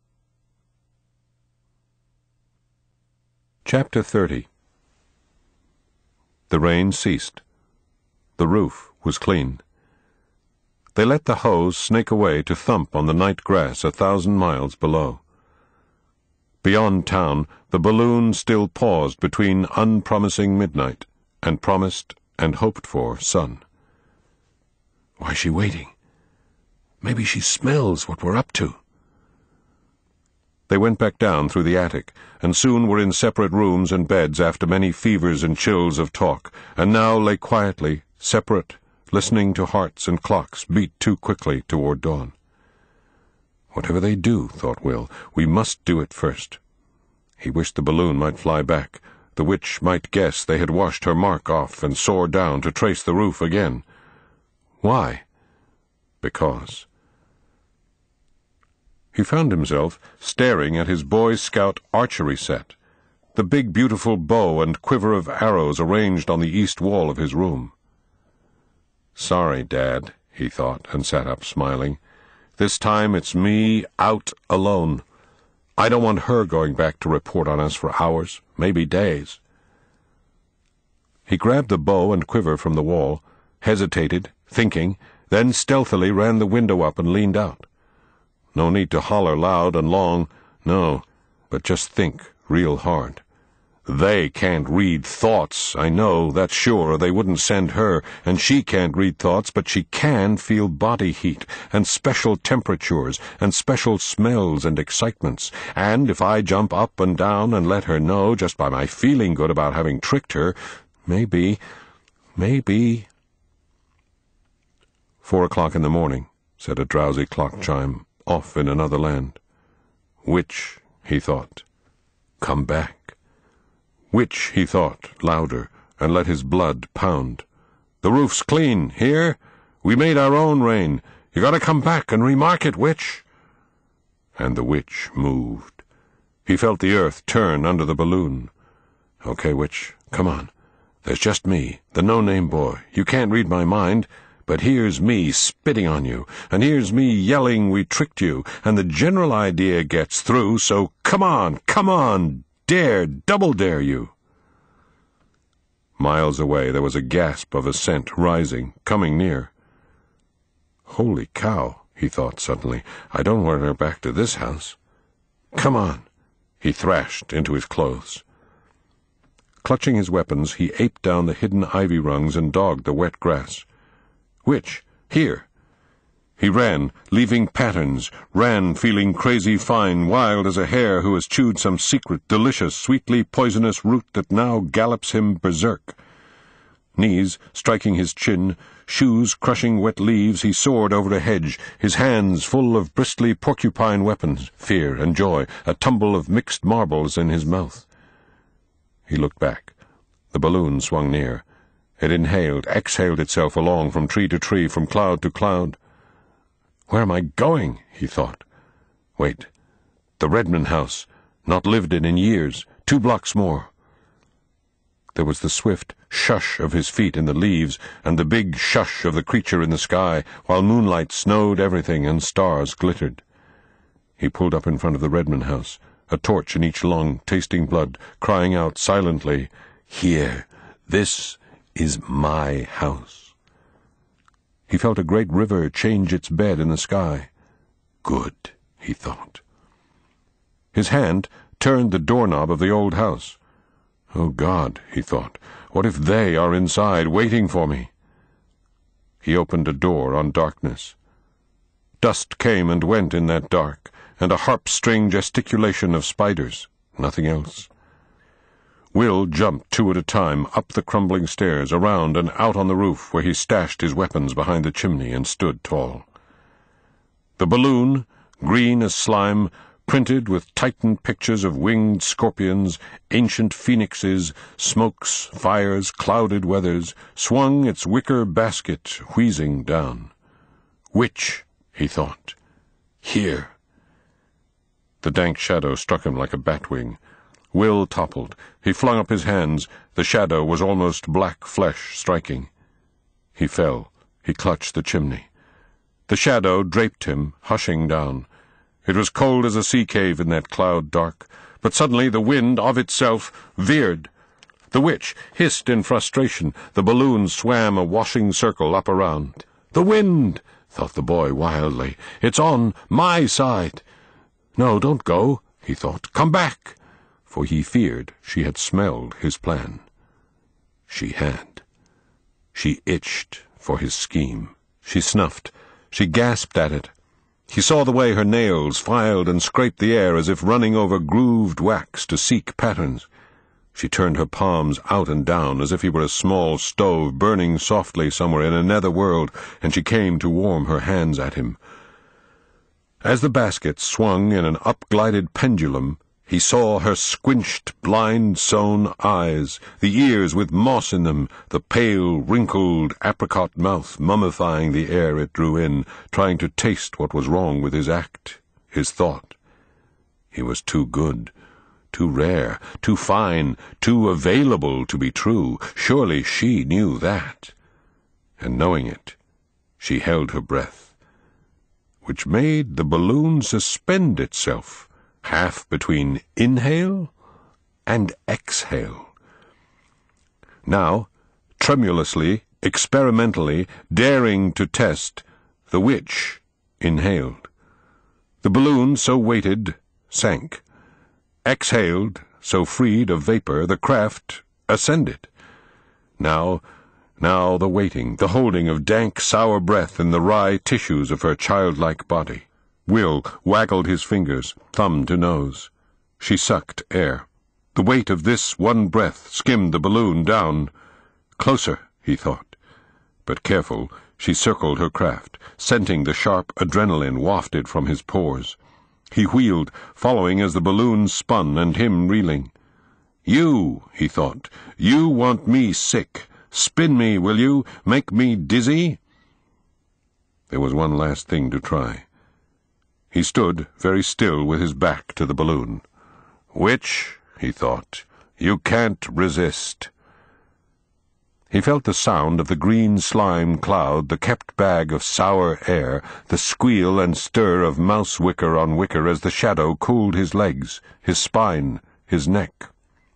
Chapter 30. The rain ceased. The roof was clean. They let the hose snake away to thump on the night grass 1,000 miles below. Beyond town, the balloon still paused between unpromising midnight and promised and hoped-for sun. "Why's she waiting? Maybe she smells what we're up to." They went back down through the attic, and soon were in separate rooms and beds after many fevers and chills of talk, and now lay quietly, separate, listening to hearts and clocks beat too quickly toward dawn. Whatever they do, thought Will, we must do it first. He wished the balloon might fly back. The witch might guess they had washed her mark off and soar down to trace the roof again. Why? Because. He found himself staring at his Boy Scout archery set, the big beautiful bow and quiver of arrows arranged on the east wall of his room. "Sorry, Dad," he thought, and sat up smiling. "This time it's me out alone. I don't want her going back to report on us for hours, maybe days." He grabbed the bow and quiver from the wall, hesitated, thinking, then stealthily ran the window up and leaned out. No need to holler loud and long, no, but just think real hard. They can't read thoughts, I know, that's sure, or they wouldn't send her, and she can't read thoughts, but she can feel body heat, and special temperatures, and special smells and excitements, and if I jump up and down and let her know, just by my feeling good about having tricked her, maybe... 4 o'clock in the morning, said a drowsy clock chime, off in another land. Witch, he thought. Come back. Witch, he thought, louder, and let his blood pound. The roof's clean, here? We made our own rain. You gotta come back and remark it, witch. And the witch moved. He felt the earth turn under the balloon. Okay, witch, come on. There's just me, the no-name boy. You can't read my mind, but here's me spitting on you, and here's me yelling we tricked you, and the general idea gets through, so come on, dare, double dare you. Miles away there was a gasp of assent rising, coming near. Holy cow, he thought suddenly, I don't want her back to this house. Come on, he thrashed into his clothes. Clutching his weapons, he aped down the hidden ivy rungs and dogged the wet grass. Witch, here! He ran, leaving patterns, ran feeling crazy fine, wild as a hare who has chewed some secret, delicious, sweetly poisonous root that now gallops him berserk. Knees striking his chin, shoes crushing wet leaves, he soared over a hedge, his hands full of bristly porcupine weapons, fear and joy, a tumble of mixed marbles in his mouth. He looked back. The balloon swung near. It inhaled, exhaled itself along from tree to tree, from cloud to cloud. Where am I going? He thought. Wait. The Redmond house, not lived in years, 2 blocks more. There was the swift shush of his feet in the leaves, and the big shush of the creature in the sky, while moonlight snowed everything and stars glittered. He pulled up in front of the Redmond house, a torch in each lung, tasting blood, crying out silently, Here, this is my house. He felt a great river change its bed in the sky. Good, he thought. His hand turned the doorknob of the old house. Oh, God, he thought, what if they are inside waiting for me? He opened a door on darkness. Dust came and went in that dark, and a harp-string gesticulation of spiders, nothing else. Will jumped 2 at a time up the crumbling stairs, around and out on the roof where he stashed his weapons behind the chimney and stood tall. The balloon, green as slime, printed with tightened pictures of winged scorpions, ancient phoenixes, smokes, fires, clouded weathers, swung its wicker basket wheezing down. Witch, he thought. Here. The dank shadow struck him like a batwing. Will toppled. He flung up his hands. The shadow was almost black flesh striking. He fell. He clutched the chimney. The shadow draped him, hushing down. It was cold as a sea cave in that cloud dark, but suddenly the wind of itself veered. The witch hissed in frustration. The balloon swam a washing circle up around. "The wind!" thought the boy wildly. "It's on my side." "No, don't go," he thought. "Come back." For he feared she had smelled his plan. She had. She itched for his scheme. She snuffed. She gasped at it. He saw the way her nails filed and scraped the air as if running over grooved wax to seek patterns. She turned her palms out and down as if he were a small stove burning softly somewhere in a nether world, and she came to warm her hands at him. As the basket swung in an up-glided pendulum, he saw her squinched, blind-sown eyes, the ears with moss in them, the pale, wrinkled apricot mouth mummifying the air it drew in, trying to taste what was wrong with his act, his thought. He was too good, too rare, too fine, too available to be true. Surely she knew that. And knowing it, she held her breath, which made the balloon suspend itself, half between inhale and exhale. Now, tremulously, experimentally, daring to test, the witch inhaled. The balloon, so weighted, sank. Exhaled, so freed of vapor, the craft ascended. Now the waiting, the holding of dank, sour breath in the wry tissues of her childlike body. Will waggled his fingers, thumb to nose. She sucked air. The weight of this one breath skimmed the balloon down. Closer, he thought. But careful, she circled her craft, scenting the sharp adrenaline wafted from his pores. He wheeled, following as the balloon spun and him reeling. "You," he thought, "you want me sick. Spin me, will you? Make me dizzy?" There was one last thing to try. He stood very still with his back to the balloon. "Witch," he thought, "you can't resist." He felt the sound of the green slime cloud, the kept bag of sour air, the squeal and stir of mouse wicker on wicker as the shadow cooled his legs, his spine, his neck.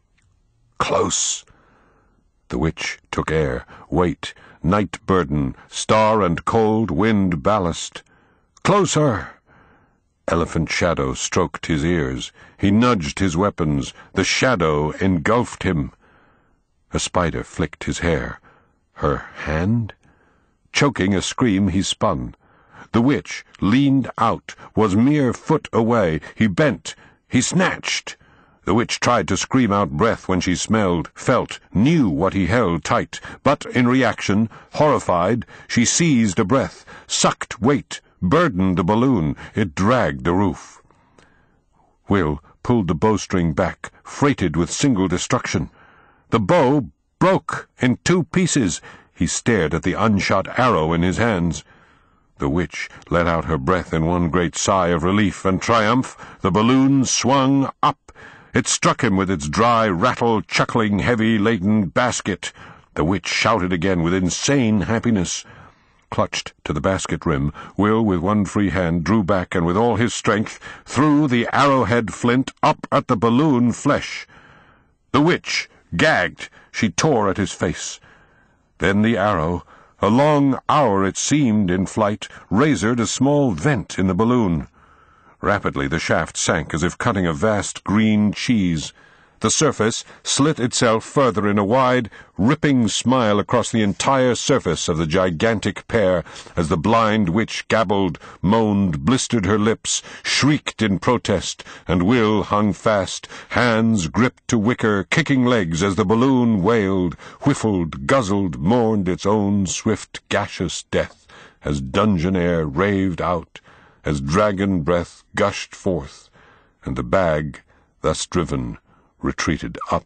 Close! The witch took air, weight, night burden, star and cold wind ballast. Closer! Elephant shadow stroked his ears. He nudged his weapons. The shadow engulfed him. A spider flicked his hair. Her hand? Choking a scream, he spun. The witch leaned out, was mere foot away. He bent. He snatched. The witch tried to scream out breath when she smelled, felt, knew what he held tight, but in reaction, horrified, she seized a breath, sucked weight, burdened the balloon. It dragged the roof. Will pulled the bowstring back, freighted with single destruction. The bow broke in 2 pieces. He stared at the unshot arrow in his hands. The witch let out her breath in one great sigh of relief and triumph. The balloon swung up. It struck him with its dry, rattle-chuckling, heavy-laden basket. The witch shouted again with insane happiness. Clutched to the basket rim, Will, with one free hand, drew back and with all his strength threw the arrowhead flint up at the balloon flesh. The witch gagged. She tore at his face. Then the arrow, a long hour it seemed in flight, razored a small vent in the balloon. Rapidly the shaft sank as if cutting a vast green cheese. The surface slit itself further in a wide, ripping smile across the entire surface of the gigantic pair as the blind witch gabbled, moaned, blistered her lips, shrieked in protest, and Will hung fast, hands gripped to wicker, kicking legs as the balloon wailed, whiffled, guzzled, mourned its own swift, gaseous death as dungeon air raved out, as dragon breath gushed forth, and the bag, thus driven, retreated up.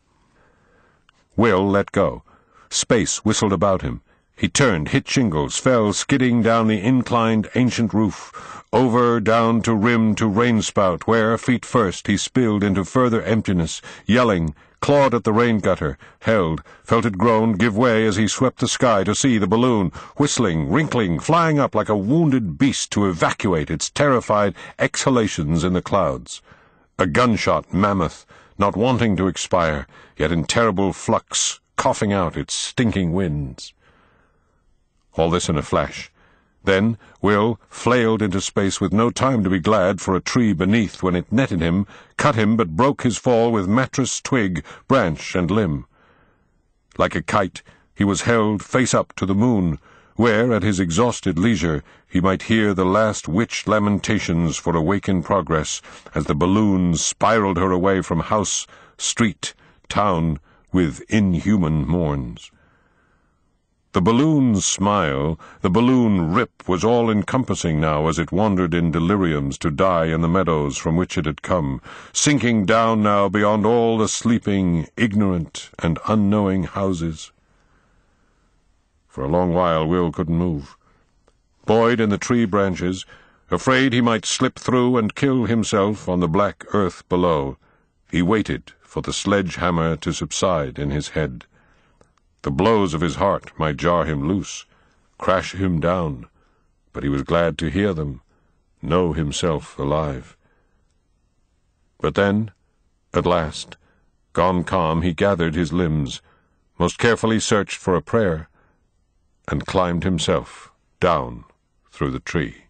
Will let go. Space whistled about him. He turned, hit shingles, fell skidding down the inclined ancient roof, over, down to rim to rainspout, where, feet first, he spilled into further emptiness, yelling, clawed at the rain gutter, held, felt it groan, give way as he swept the sky to see the balloon, whistling, wrinkling, flying up like a wounded beast to evacuate its terrified exhalations in the clouds. A gunshot mammoth, not wanting to expire, yet in terrible flux, coughing out its stinking winds. All this in a flash. Then Will flailed into space with no time to be glad for a tree beneath when it netted him, cut him, but broke his fall with mattress, twig, branch, and limb. Like a kite, he was held face up to the moon, where, at his exhausted leisure, he might hear the last witch lamentations for a wake in progress as the balloon spiraled her away from house, street, town, with inhuman mourns. The balloon's smile, the balloon rip, was all-encompassing now as it wandered in deliriums to die in the meadows from which it had come, sinking down now beyond all the sleeping, ignorant, and unknowing houses. For a long while Will couldn't move. Buoyed in the tree branches, afraid he might slip through and kill himself on the black earth below, he waited for the sledge-hammer to subside in his head. The blows of his heart might jar him loose, crash him down, but he was glad to hear them, know himself alive. But then, at last, gone calm, he gathered his limbs, most carefully searched for a prayer, and climbed himself down through the tree.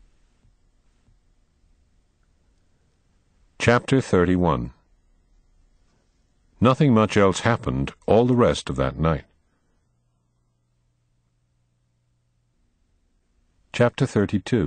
Chapter 31. Nothing much else happened all the rest of that night. Chapter 32.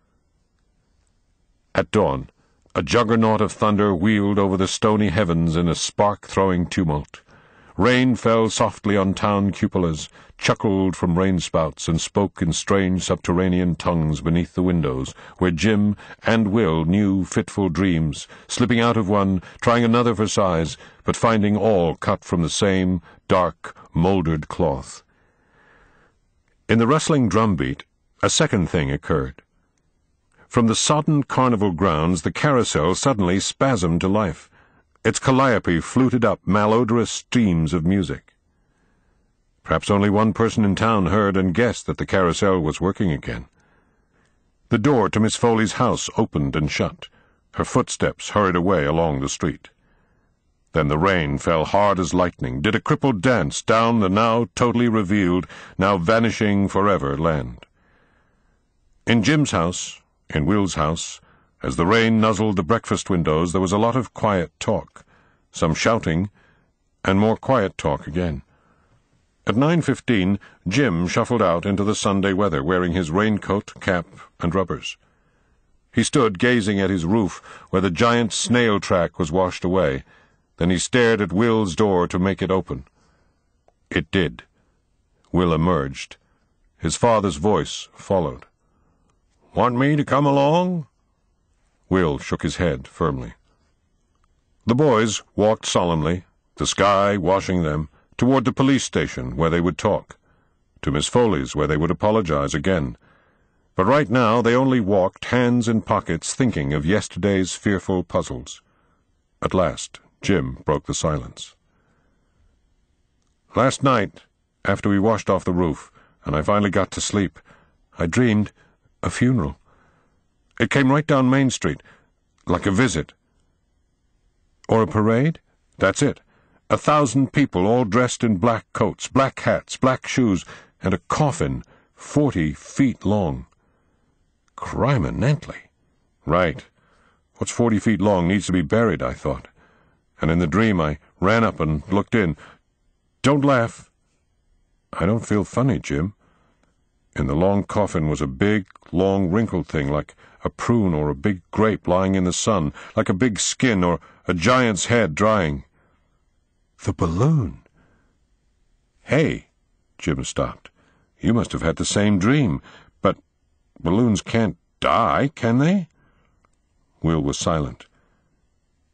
At dawn, a juggernaut of thunder wheeled over the stony heavens in a spark-throwing tumult. Rain fell softly on town cupolas, chuckled from rainspouts, and spoke in strange subterranean tongues beneath the windows, where Jim and Will knew fitful dreams, slipping out of one, trying another for size, but finding all cut from the same dark, mouldered cloth. In the rustling drumbeat, a second thing occurred. From the sodden carnival grounds the carousel suddenly spasmed to life. Its calliope fluted up malodorous streams of music. Perhaps only one person in town heard and guessed that the carousel was working again. The door to Miss Foley's house opened and shut. Her footsteps hurried away along the street. Then the rain fell hard as lightning, did a crippled dance down the now totally revealed, now vanishing forever land. In Jim's house, in Will's house, as the rain nuzzled the breakfast windows, there was a lot of quiet talk, some shouting, and more quiet talk again. At 9:15, Jim shuffled out into the Sunday weather, wearing his raincoat, cap, and rubbers. He stood gazing at his roof, where the giant snail track was washed away. Then he stared at Will's door to make it open. It did. Will emerged. His father's voice followed. "Want me to come along?" Will shook his head firmly. The boys walked solemnly, the sky washing them, toward the police station where they would talk, to Miss Foley's where they would apologize again. But right now they only walked, hands in pockets, thinking of yesterday's fearful puzzles. At last, Jim broke the silence. "Last night, after we washed off the roof, and I finally got to sleep, I dreamed a funeral. It came right down Main Street, like a visit." "Or a parade?" "That's it. 1,000 people all dressed in black coats, black hats, black shoes, and a coffin 40 feet long." "Criminently." "Right. What's 40 feet long needs to be buried," I thought. And in the dream I ran up and looked in. Don't laugh. I don't feel funny, Jim. In the long coffin was a big, long, wrinkled thing, like a prune or a big grape lying in the sun, like a big skin or a giant's head drying. The balloon. Hey, Jim stopped. You must have had the same dream, but balloons can't die, can they? Will was silent.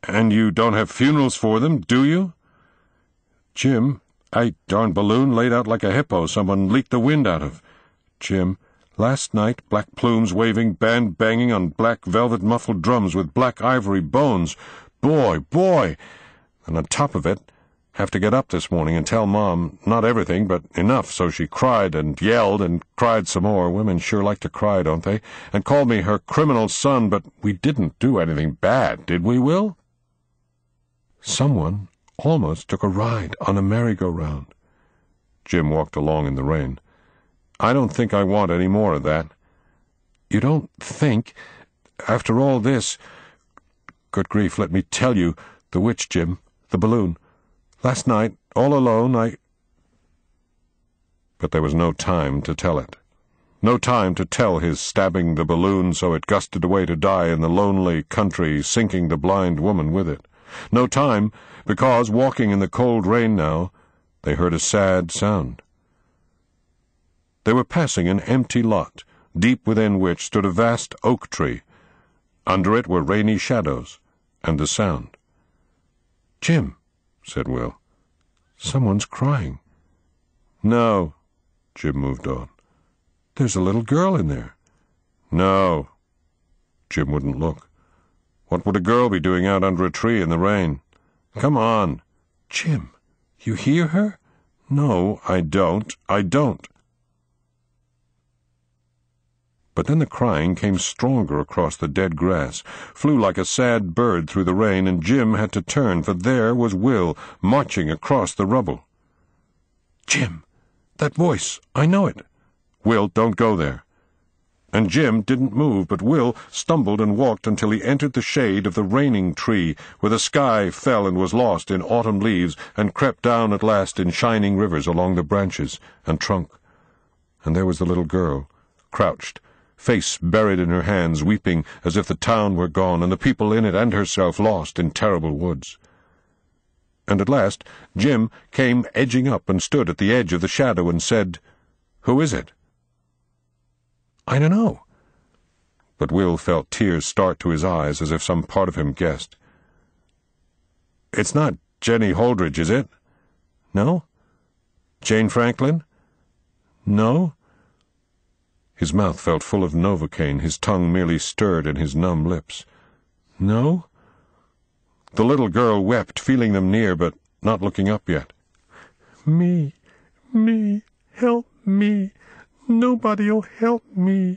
And you don't have funerals for them, do you? Jim, a darn balloon laid out like a hippo someone leaked the wind out of. Jim, last night, black plumes waving, band banging on black velvet muffled drums with black ivory bones. Boy! And on top of it, have to get up this morning and tell Mom, not everything, but enough, so she cried and yelled and cried some more. Women sure like to cry, don't they? And called me her criminal son, but we didn't do anything bad, did we, Will? Someone almost took a ride on a merry-go-round. Jim walked along in the rain. I don't think I want any more of that. You don't think? After all this... Good grief, let me tell you, the witch, Jim, the balloon. Last night, all alone, But there was no time to tell it. No time to tell his stabbing the balloon so it gusted away to die in the lonely country, sinking the blind woman with it. No time, because, walking in the cold rain now, they heard a sad sound. They were passing an empty lot, deep within which stood a vast oak tree. Under it were rainy shadows, and the sound. "Jim," said Will, "someone's crying." "No." Jim moved on. "There's a little girl in there." "No." Jim wouldn't look. What would a girl be doing out under a tree in the rain? "Come on." "Jim, you hear her?" "No, I don't. But then the crying came stronger across the dead grass, flew like a sad bird through the rain, and Jim had to turn, for there was Will, marching across the rubble. "Jim, that voice, I know it." "Will, don't go there." And Jim didn't move, but Will stumbled and walked until he entered the shade of the raining tree, where the sky fell and was lost in autumn leaves, and crept down at last in shining rivers along the branches and trunk. And there was the little girl, crouched, face buried in her hands, weeping as if the town were gone, and the people in it and herself lost in terrible woods. And at last Jim came edging up and stood at the edge of the shadow and said, "Who is it?" "I don't know." But Will felt tears start to his eyes as if some part of him guessed. "It's not Jenny Holdridge, is it?" "No." "Jane Franklin?" "No." His mouth felt full of Novocaine, his tongue merely stirred in his numb lips. "No." The little girl wept, feeling them near, but not looking up yet. Me, help me. Nobody'll help me.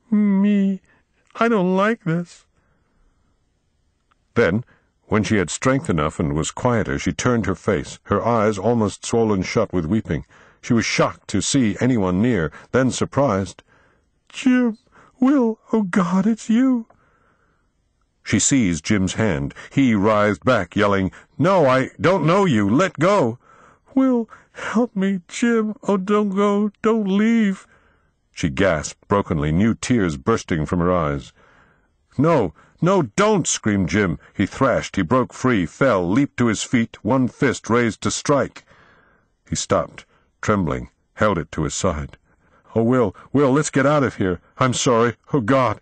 I don't like this." Then, when she had strength enough and was quieter, she turned her face, her eyes almost swollen shut with weeping. She was shocked to see anyone near, then surprised. "Jim, Will, oh God, it's you." She seized Jim's hand. He writhed back, yelling, "No, I don't know you. Let go." "Will, help me, Jim. Oh, don't go. Don't leave." She gasped brokenly, new tears bursting from her eyes. "No, don't!" screamed Jim. He thrashed, he broke free, fell, leaped to his feet, one fist raised to strike. He stopped, trembling, held it to his side. "Oh, Will, let's get out of here. I'm sorry. Oh, God!"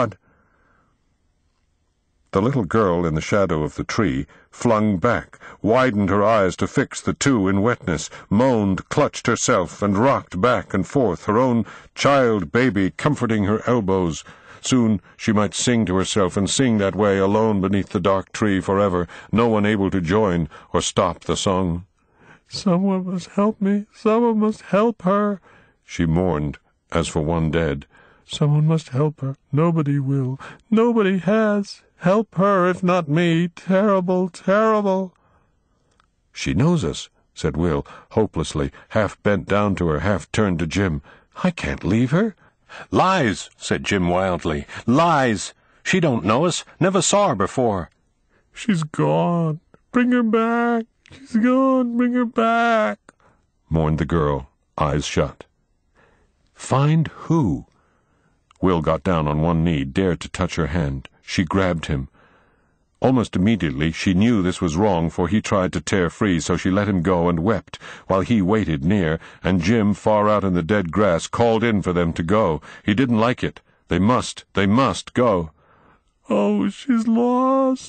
The little girl in the shadow of the tree flung back, widened her eyes to fix the two in wetness, moaned, clutched herself, and rocked back and forth, her own child baby comforting her elbows. Soon she might sing to herself, and sing that way alone beneath the dark tree forever, no one able to join or stop the song. "Someone must help me. Someone must help her," she mourned, as for one dead. "Someone must help her. Nobody will. Nobody has. Help her, if not me. Terrible, terrible." "She knows us," said Will, hopelessly, half bent down to her, half turned to Jim. "I can't leave her." "Lies," said Jim wildly. "Lies. She don't know us. Never saw her before." "She's gone. Bring her back. She's gone. Bring her back," mourned the girl, eyes shut. "Find who?" Will got down on one knee, dared to touch her hand. She grabbed him. Almost immediately she knew this was wrong, for he tried to tear free, so she let him go and wept, while he waited near, and Jim, far out in the dead grass, called in for them to go. He didn't like it. They must go. "Oh, she's lost."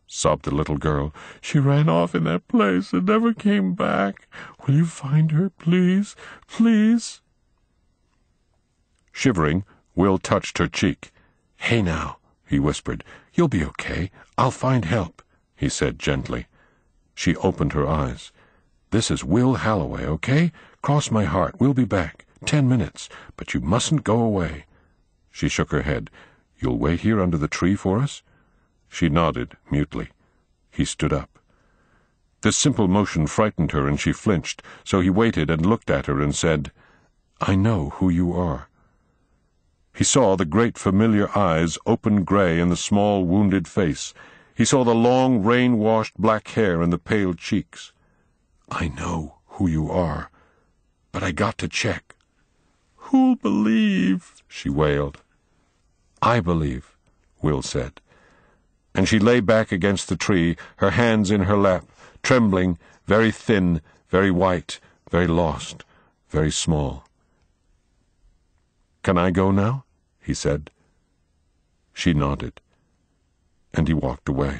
sobbed the little girl. "She ran off in that place and never came back. Will you find her, please? Please?" Shivering, Will touched her cheek. "Hey now," he whispered. "You'll be okay. I'll find help," he said gently. She opened her eyes. "This is Will Halloway, okay? Cross my heart. We'll be back. 10 minutes. But you mustn't go away." She shook her head. "You'll wait here under the tree for us?" She nodded, mutely. He stood up. This simple motion frightened her, and she flinched, so he waited and looked at her and said, "I know who you are." He saw the great familiar eyes, open gray, in the small wounded face. He saw the long, rain-washed black hair and the pale cheeks. "I know who you are, but I got to check." "Who'll believe?" she wailed. "I believe," Will said. And she lay back against the tree, her hands in her lap, trembling, very thin, very white, very lost, very small. "Can I go now?" he said. She nodded, and he walked away.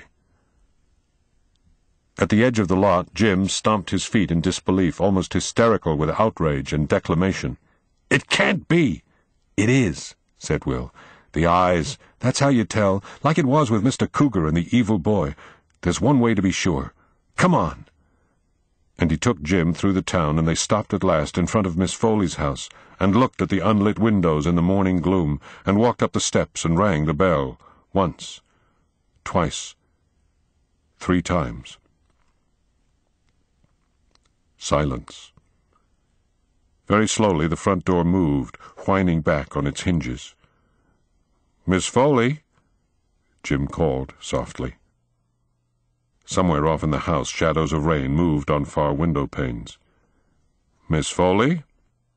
At the edge of the lot, Jim stomped his feet in disbelief, almost hysterical with outrage and declamation. "It can't be!" "It is," said Will. "The eyes, that's how you tell, like it was with Mr. Cougar and the evil boy. There's one way to be sure. Come on." And he took Jim through the town, and they stopped at last in front of Miss Foley's house, and looked at the unlit windows in the morning gloom, and walked up the steps and rang the bell, once, twice, 3 times. Silence. Very slowly the front door moved, whining back on its hinges. "Miss Foley?" Jim called softly. Somewhere off in the house, shadows of rain moved on far window panes. "Miss Foley?"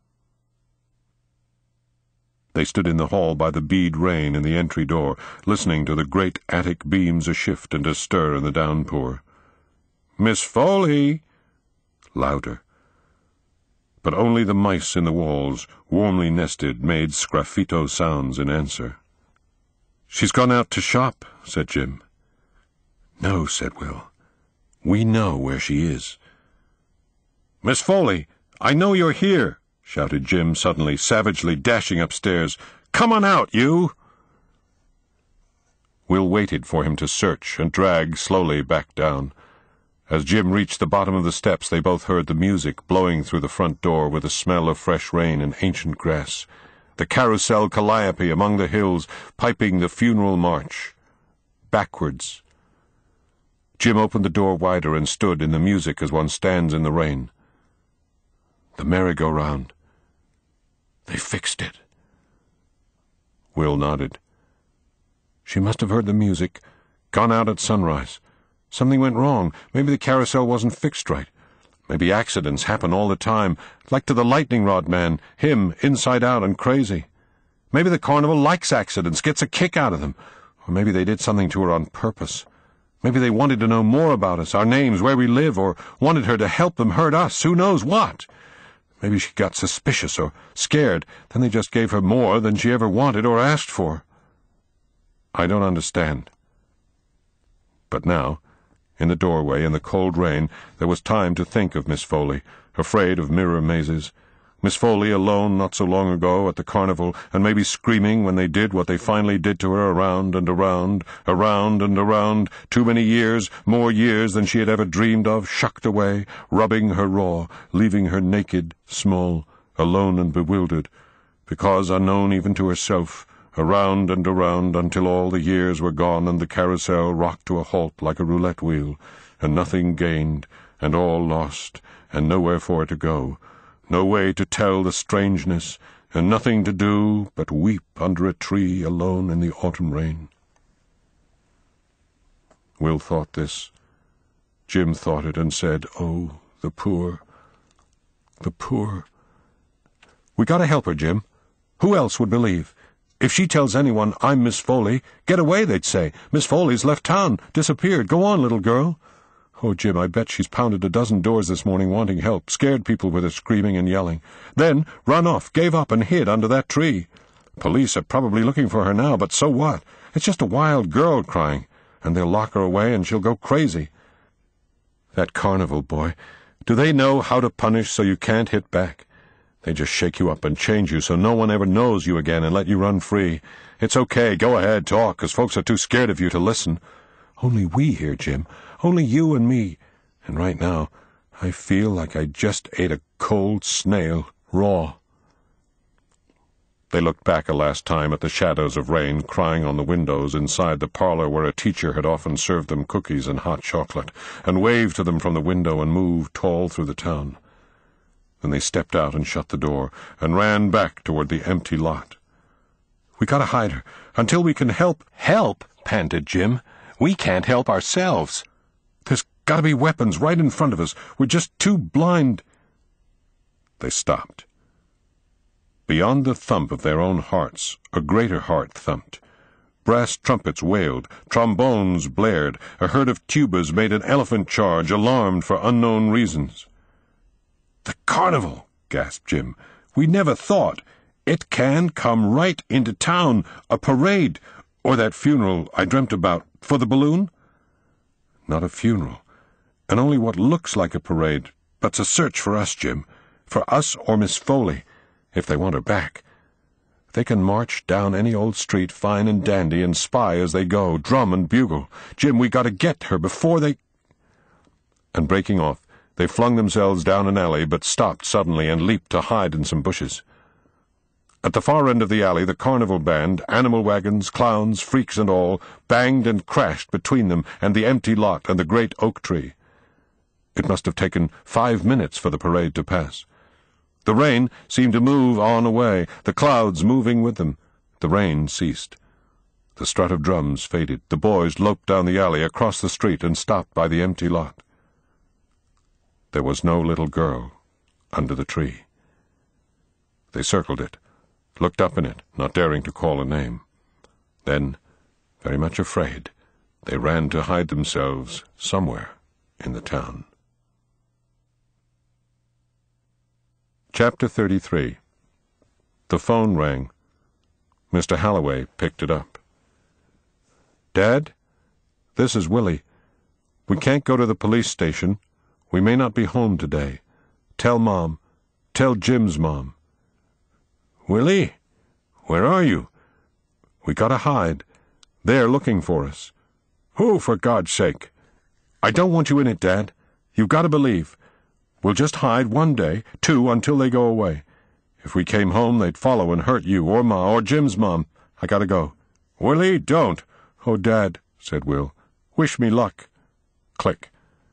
They stood in the hall by the bead rain in the entry door, listening to the great attic beams a-shift and a-stir in the downpour. "Miss Foley!" Louder. But only the mice in the walls, warmly nested, made sgraffito sounds in answer. "She's gone out to shop," said Jim. "No," said Will. "We know where she is." "Miss Foley, I know you're here!" shouted Jim suddenly, savagely dashing upstairs. "Come on out, you!" Will waited for him to search and drag slowly back down. As Jim reached the bottom of the steps, they both heard the music blowing through the front door with a smell of fresh rain and ancient grass. The carousel calliope among the hills, piping the funeral march. Backwards. Jim opened the door wider and stood in the music as one stands in the rain. The merry-go-round. They fixed it. Will nodded. She must have heard the music, gone out at sunrise. Something went wrong. Maybe the carousel wasn't fixed right. Maybe accidents happen all the time, like to the lightning rod man, him, inside out and crazy. Maybe the carnival likes accidents, gets a kick out of them. Or maybe they did something to her on purpose. Maybe they wanted to know more about us, our names, where we live, or wanted her to help them hurt us, who knows what. Maybe she got suspicious or scared, then they just gave her more than she ever wanted or asked for. I don't understand. But now, in the doorway, in the cold rain, there was time to think of Miss Foley, afraid of mirror mazes. Miss Foley alone not so long ago at the carnival, and maybe screaming when they did what they finally did to her, around and around, around and around, too many years, more years than she had ever dreamed of, shucked away, rubbing her raw, leaving her naked, small, alone and bewildered, because, unknown even to herself, around and around until all the years were gone and the carousel rocked to a halt like a roulette wheel, and nothing gained, and all lost, and nowhere for it to go, no way to tell the strangeness, and nothing to do but weep under a tree alone in the autumn rain. Will thought this. Jim thought it and said, "Oh, the poor, the poor." "We gotta help her, Jim. Who else would believe? If she tells anyone I'm Miss Foley, get away, they'd say. Miss Foley's left town, disappeared. Go on, little girl." "Oh, Jim, I bet she's pounded a dozen doors this morning wanting help, scared people with her screaming and yelling. Then run off, gave up and hid under that tree. Police are probably looking for her now, but so what? It's just a wild girl crying. and they'll lock her away and she'll go crazy. That carnival, boy, do they know how to punish so you can't hit back? They just shake you up and change you so no one ever knows you again and let you run free. It's okay, go ahead, talk, 'cause folks are too scared of you to listen. Only we here, Jim, only you and me, and right now I feel like I just ate a cold snail, raw." They looked back a last time at the shadows of rain crying on the windows inside the parlor where a teacher had often served them cookies and hot chocolate, and waved to them from the window and moved tall through the town. Then they stepped out and shut the door, and ran back toward the empty lot. "We gotta hide her, until we can help." "Help?" panted Jim. "We can't help ourselves." "There's gotta be weapons right in front of us. We're just too blind." They stopped. Beyond the thump of their own hearts, a greater heart thumped. Brass trumpets wailed, trombones blared, a herd of tubas made an elephant charge, alarmed for unknown reasons. "The carnival!" gasped Jim. "We never thought. It can come right into town, a parade, or that funeral I dreamt about, for the balloon." "Not a funeral, and only what looks like a parade, but's a search for us, Jim, for us or Miss Foley, if they want her back. They can march down any old street fine and dandy and spy as they go, drum and bugle. Jim, we gotta get her before they—" And breaking off, they flung themselves down an alley but stopped suddenly and leaped to hide in some bushes. At the far end of the alley, the carnival band, animal wagons, clowns, freaks and all, banged and crashed between them and the empty lot and the great oak tree. It must have taken 5 minutes for the parade to pass. The rain seemed to move on away, the clouds moving with them. The rain ceased. The strut of drums faded. The boys loped down the alley across the street and stopped by the empty lot. There was no little girl under the tree. They circled it, looked up in it, not daring to call a name. Then, very much afraid, they ran to hide themselves somewhere in the town. Chapter 33. The phone rang. Mr. Halloway picked it up. "Dad, this is Willie. We can't go to the police station. We may not be home today. Tell Mom. Tell Jim's mom." "Willie, where are you?" "We gotta hide. They're looking for us." "Who, for God's sake?" "I don't want you in it, Dad. You've got to believe. We'll just hide 1 day, 2 until they go away. If we came home, they'd follow and hurt you or Ma or Jim's mom. I gotta go." "Willie, don't." "Oh, Dad," said Will. "Wish me luck." Click.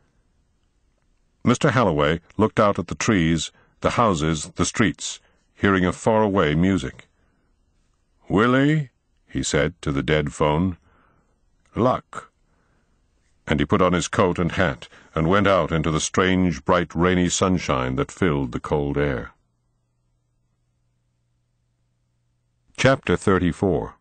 Mr. Halloway looked out at the trees, the houses, the streets, hearing a far-away music. "Willie," he said to the dead phone, "luck." And he put on his coat and hat and went out into the strange, bright, rainy sunshine that filled the cold air. Chapter 34.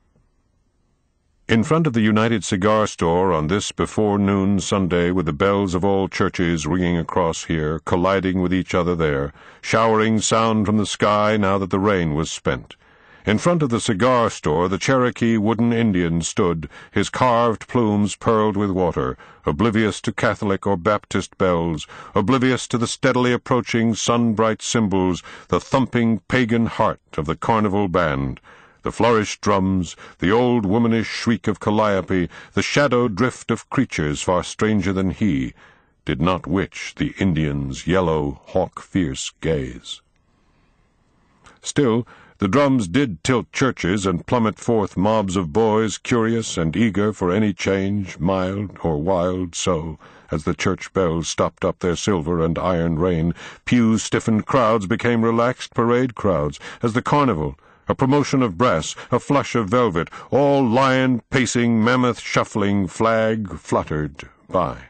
In front of the United Cigar Store on this before-noon Sunday, with the bells of all churches ringing across here, colliding with each other there, showering sound from the sky now that the rain was spent, in front of the cigar store the Cherokee wooden Indian stood, his carved plumes pearled with water, oblivious to Catholic or Baptist bells, oblivious to the steadily approaching sun-bright cymbals, the thumping pagan heart of the carnival band, the flourished drums, the old womanish shriek of Calliope, the shadow drift of creatures far stranger than he, did not witch the Indian's yellow, hawk-fierce gaze. Still, the drums did tilt churches and plummet forth mobs of boys curious and eager for any change, mild or wild, so, as the church bells stopped up their silver and iron rain, pew-stiffened crowds became relaxed parade crowds, as the carnival, a promotion of brass, a flush of velvet, all lion-pacing, mammoth-shuffling, flag fluttered by.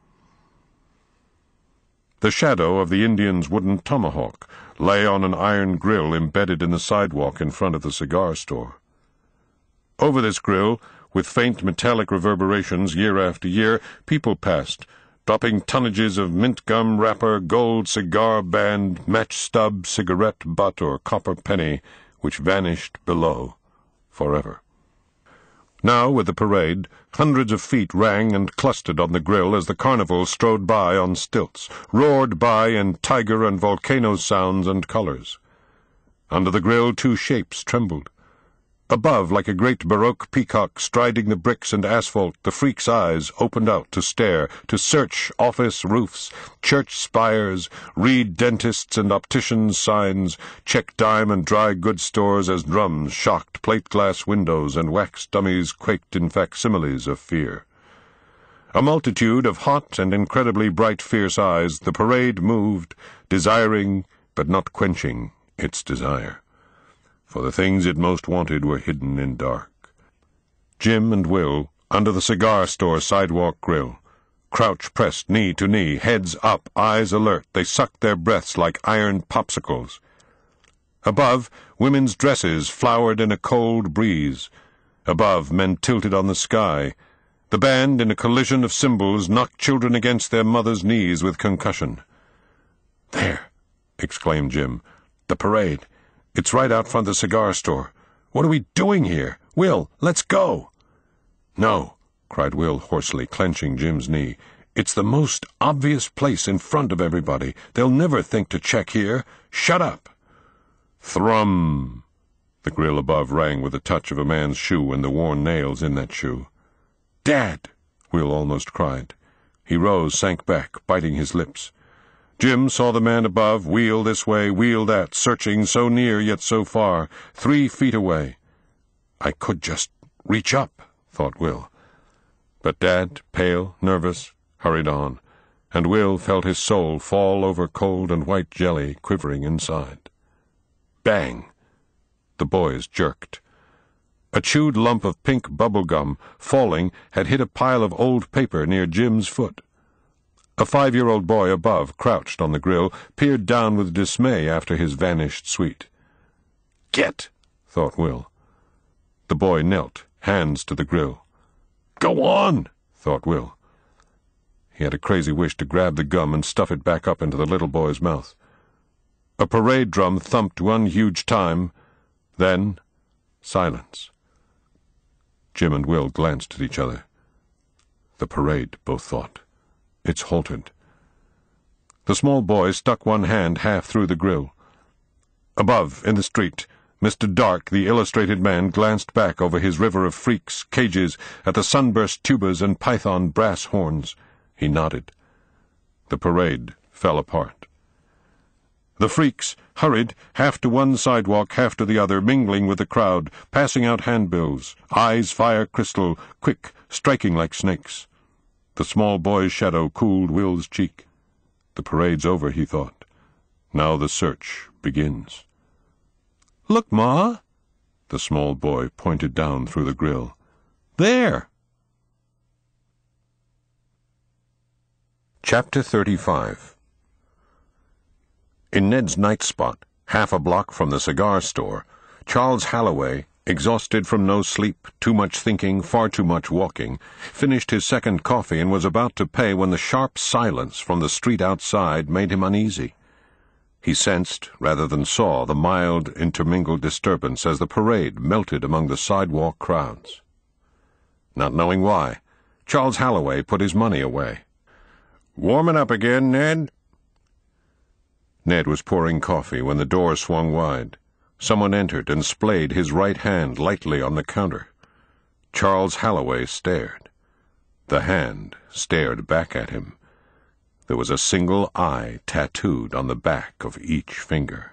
The shadow of the Indian's wooden tomahawk lay on an iron grill embedded in the sidewalk in front of the cigar store. Over this grill, with faint metallic reverberations year after year, people passed, dropping tonnages of mint gum wrapper, gold cigar band, match stub, cigarette butt, or copper penny, which vanished below forever. Now, with the parade, hundreds of feet rang and clustered on the grill as the carnival strode by on stilts, roared by in tiger and volcano sounds and colors. Under the grill 2 shapes trembled. Above, like a great Baroque peacock striding the bricks and asphalt, the freak's eyes opened out to stare, to search office roofs, church spires, read dentists' and opticians' signs, check dime and dry goods stores as drums shocked plate-glass windows and wax dummies quaked in facsimiles of fear. A multitude of hot and incredibly bright fierce eyes, the parade moved, desiring but not quenching its desire. For the things it most wanted were hidden in dark. Jim and Will, under the cigar store sidewalk grill, crouch pressed knee to knee, heads up, eyes alert, they sucked their breaths like iron popsicles. Above, women's dresses flowered in a cold breeze. Above, men tilted on the sky. The band, in a collision of cymbals, knocked children against their mothers' knees with concussion. "There!" exclaimed Jim. "The parade. It's right out front of the cigar store. What are we doing here? Will, let's go!" "No," cried Will hoarsely, clenching Jim's knee. "It's the most obvious place in front of everybody. They'll never think to check here. Shut up!" Thrum! The grill above rang with the touch of a man's shoe and the worn nails in that shoe. "Dad!" Will almost cried. He rose, sank back, biting his lips. Jim saw the man above wheel this way, wheel that, searching so near yet so far, 3 feet away. "I could just reach up," thought Will. But Dad, pale, nervous, hurried on, and Will felt his soul fall over cold and white jelly quivering inside. Bang! The boys jerked. A chewed lump of pink bubble gum, falling, had hit a pile of old paper near Jim's foot. A 5-year-old boy above, crouched on the grill, peered down with dismay after his vanished sweet. "Get!" thought Will. The boy knelt, hands to the grill. "Go on!" thought Will. He had a crazy wish to grab the gum and stuff it back up into the little boy's mouth. A parade drum thumped 1 huge time, then silence. Jim and Will glanced at each other. The parade, both thought. It's halted. The small boy stuck one hand half through the grill. Above, in the street, Mr. Dark, the illustrated man, glanced back over his river of freaks, cages, at the sunburst tubas and python brass horns. He nodded. The parade fell apart. The freaks hurried, half to one sidewalk, half to the other, mingling with the crowd, passing out handbills, eyes fire crystal, quick, striking like snakes. The small boy's shadow cooled Will's cheek. The parade's over, he thought. Now the search begins. "Look, Ma!" The small boy pointed down through the grill. "There!" Chapter 35. In Ned's night spot, half a block from the cigar store, Charles Halloway, exhausted from no sleep, too much thinking, far too much walking, finished his second coffee and was about to pay when the sharp silence from the street outside made him uneasy. He sensed, rather than saw, the mild, intermingled disturbance as the parade melted among the sidewalk crowds. Not knowing why, Charles Halloway put his money away. "Warming up again, Ned?" Ned was pouring coffee when the door swung wide. Someone entered and splayed his right hand lightly on the counter. Charles Halloway stared. The hand stared back at him. There was a single eye tattooed on the back of each finger.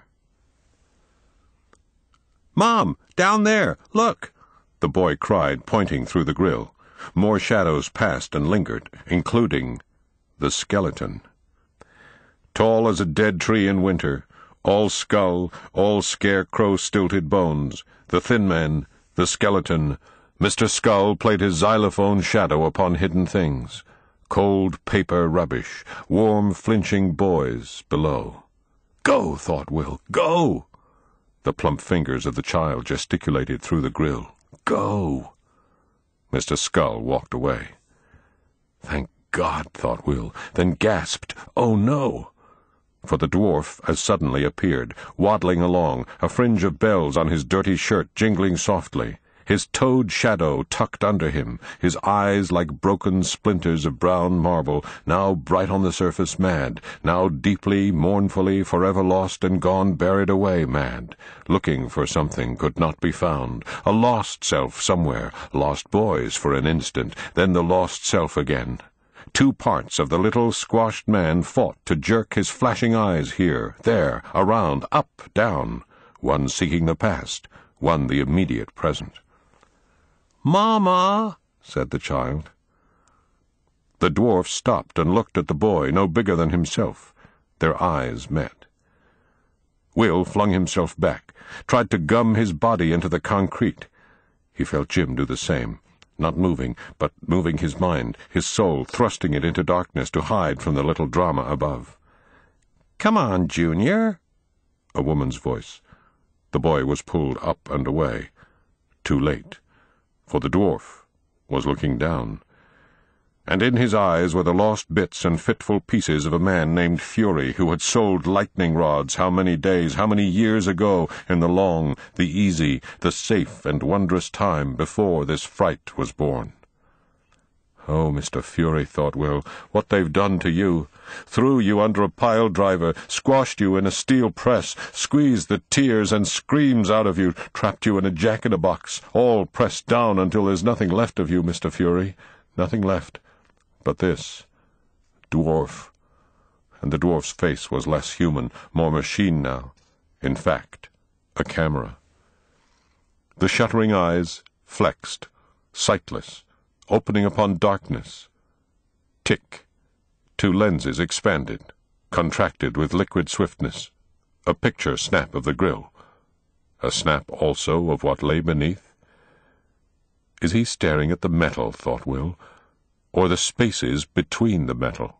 "Mom, down there, look!" the boy cried, pointing through the grill. More shadows passed and lingered, including the skeleton. Tall as a dead tree in winter, all skull, all scarecrow-stilted bones, the thin man, the skeleton, Mr. Skull played his xylophone shadow upon hidden things. Cold paper rubbish, warm, flinching boys below. "Go," thought Will, "go!" The plump fingers of the child gesticulated through the grill. "Go!" Mr. Skull walked away. "Thank God," thought Will, then gasped, "Oh, no!" For the dwarf as suddenly appeared, waddling along, a fringe of bells on his dirty shirt jingling softly. his toed shadow tucked under him, his eyes like broken splinters of brown marble, now bright on the surface mad, now deeply, mournfully, forever lost and gone, buried away mad, looking for something could not be found, a lost self somewhere, lost boys for an instant, then the lost self again. Two parts of the little squashed man fought to jerk his flashing eyes here, there, around, up, down, one seeking the past, one the immediate present. "Mama," said the child. The dwarf stopped and looked at the boy, no bigger than himself. Their eyes met. Will flung himself back, tried to gum his body into the concrete. He felt Jim do the same, not moving, but moving his mind, his soul, thrusting it into darkness to hide from the little drama above. "Come on, Junior," a woman's voice. The boy was pulled up and away. Too late, for the dwarf was looking down, and in his eyes were the lost bits and fitful pieces of a man named Fury, who had sold lightning rods how many days, how many years ago, in the long, the easy, the safe and wondrous time before this fright was born. "Oh, Mr. Fury," thought Will, "what they've done to you. Threw you under a pile driver, squashed you in a steel press, squeezed the tears and screams out of you, trapped you in a jack-in-a-box, all pressed down until there's nothing left of you, Mr. Fury, nothing left but this dwarf." And the dwarf's face was less human, more machine now. In fact, a camera. The shuttering eyes flexed, sightless, opening upon darkness. Tick. Two lenses expanded, contracted with liquid swiftness. A picture snap of the grill. A snap also of what lay beneath. Is he staring at the metal, thought Will, or the spaces between the metal?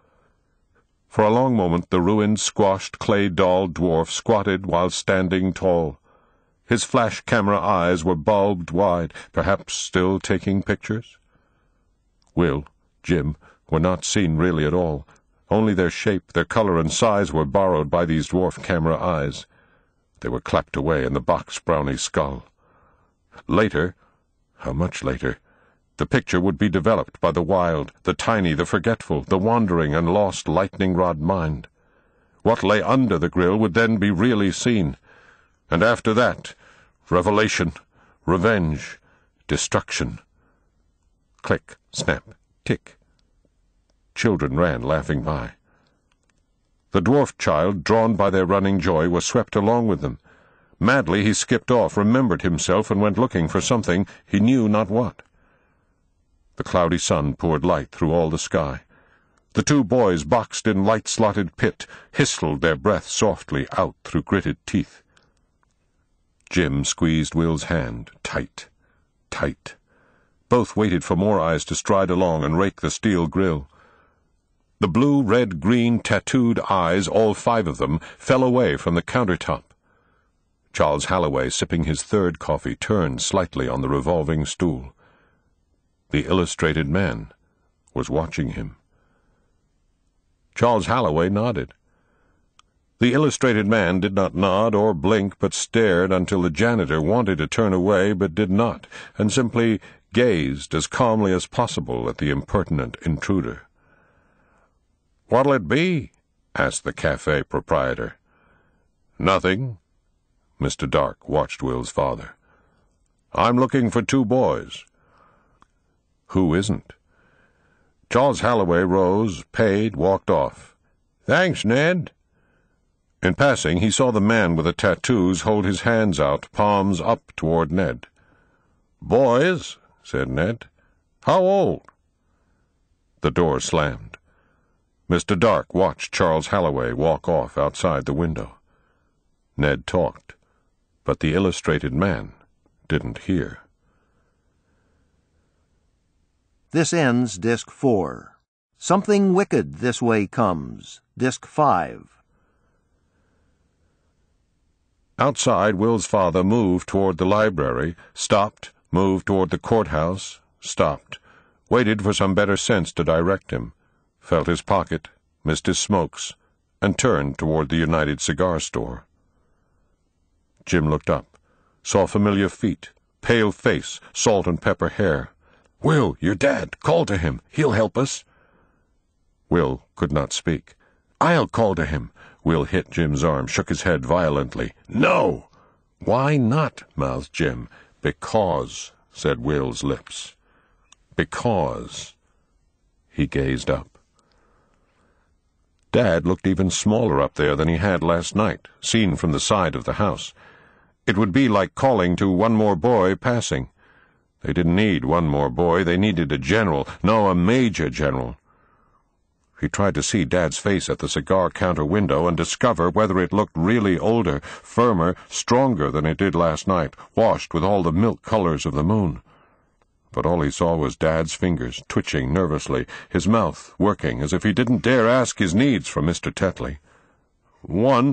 For a long moment the ruined, squashed, clay-doll dwarf squatted while standing tall. His flash camera eyes were bulbed wide, perhaps still taking pictures. Will, Jim, were not seen really at all. Only their shape, their color and size were borrowed by these dwarf camera eyes. They were clapped away in the box Brownie's skull. Later, how much later, the picture would be developed by the wild, the tiny, the forgetful, the wandering and lost lightning-rod mind. What lay under the grill would then be really seen. And after that, revelation, revenge, destruction. Click, snap, tick. Children ran, laughing by. The dwarf child, drawn by their running joy, was swept along with them. Madly he skipped off, remembered himself, and went looking for something, he knew not what. The cloudy sun poured light through all the sky. The two boys, boxed in light-slotted pit, hissled their breath softly out through gritted teeth. Jim squeezed Will's hand, tight, tight. Both waited for more eyes to stride along and rake the steel grill. The blue, red, green, tattooed eyes, all five of them, fell away from the countertop. Charles Halloway, sipping his third coffee, turned slightly on the revolving stool. The illustrated man was watching him. Charles Halloway nodded. The illustrated man did not nod or blink, but stared until the janitor wanted to turn away but did not, and simply gazed as calmly as possible at the impertinent intruder. "What'll it be?" asked the cafe proprietor. "Nothing." Mr. Dark watched Will's father. "I'm looking for two boys." "Who isn't?" Charles Halloway rose, paid, walked off. "Thanks, Ned." In passing, he saw the man with the tattoos hold his hands out, palms up toward Ned. "Boys," said Ned. "How old?" The door slammed. Mr. Dark watched Charles Halloway walk off outside the window. Ned talked, but the illustrated man didn't hear. This ends Disc 4. Something Wicked This Way Comes, Disc 5. Outside, Will's father moved toward the library, stopped, moved toward the courthouse, stopped, waited for some better sense to direct him, felt his pocket, missed his smokes, and turned toward the United Cigar Store. Jim looked up, saw familiar feet, pale face, salt and pepper hair. "Will, your dad. Call to him. He'll help us." Will could not speak. "I'll call to him." Will hit Jim's arm, shook his head violently. "No!" "Why not?" mouthed Jim. "Because," said Will's lips. "Because." He gazed up. Dad looked even smaller up there than he had last night, seen from the side of the house. It would be like calling to one more boy passing. They didn't need one more boy, they needed a general, no, a major general. He tried to see Dad's face at the cigar counter window and discover whether it looked really older, firmer, stronger than it did last night, washed with all the milk colors of the moon. But all he saw was Dad's fingers twitching nervously, his mouth working as if he didn't dare ask his needs from Mr. Tetley. One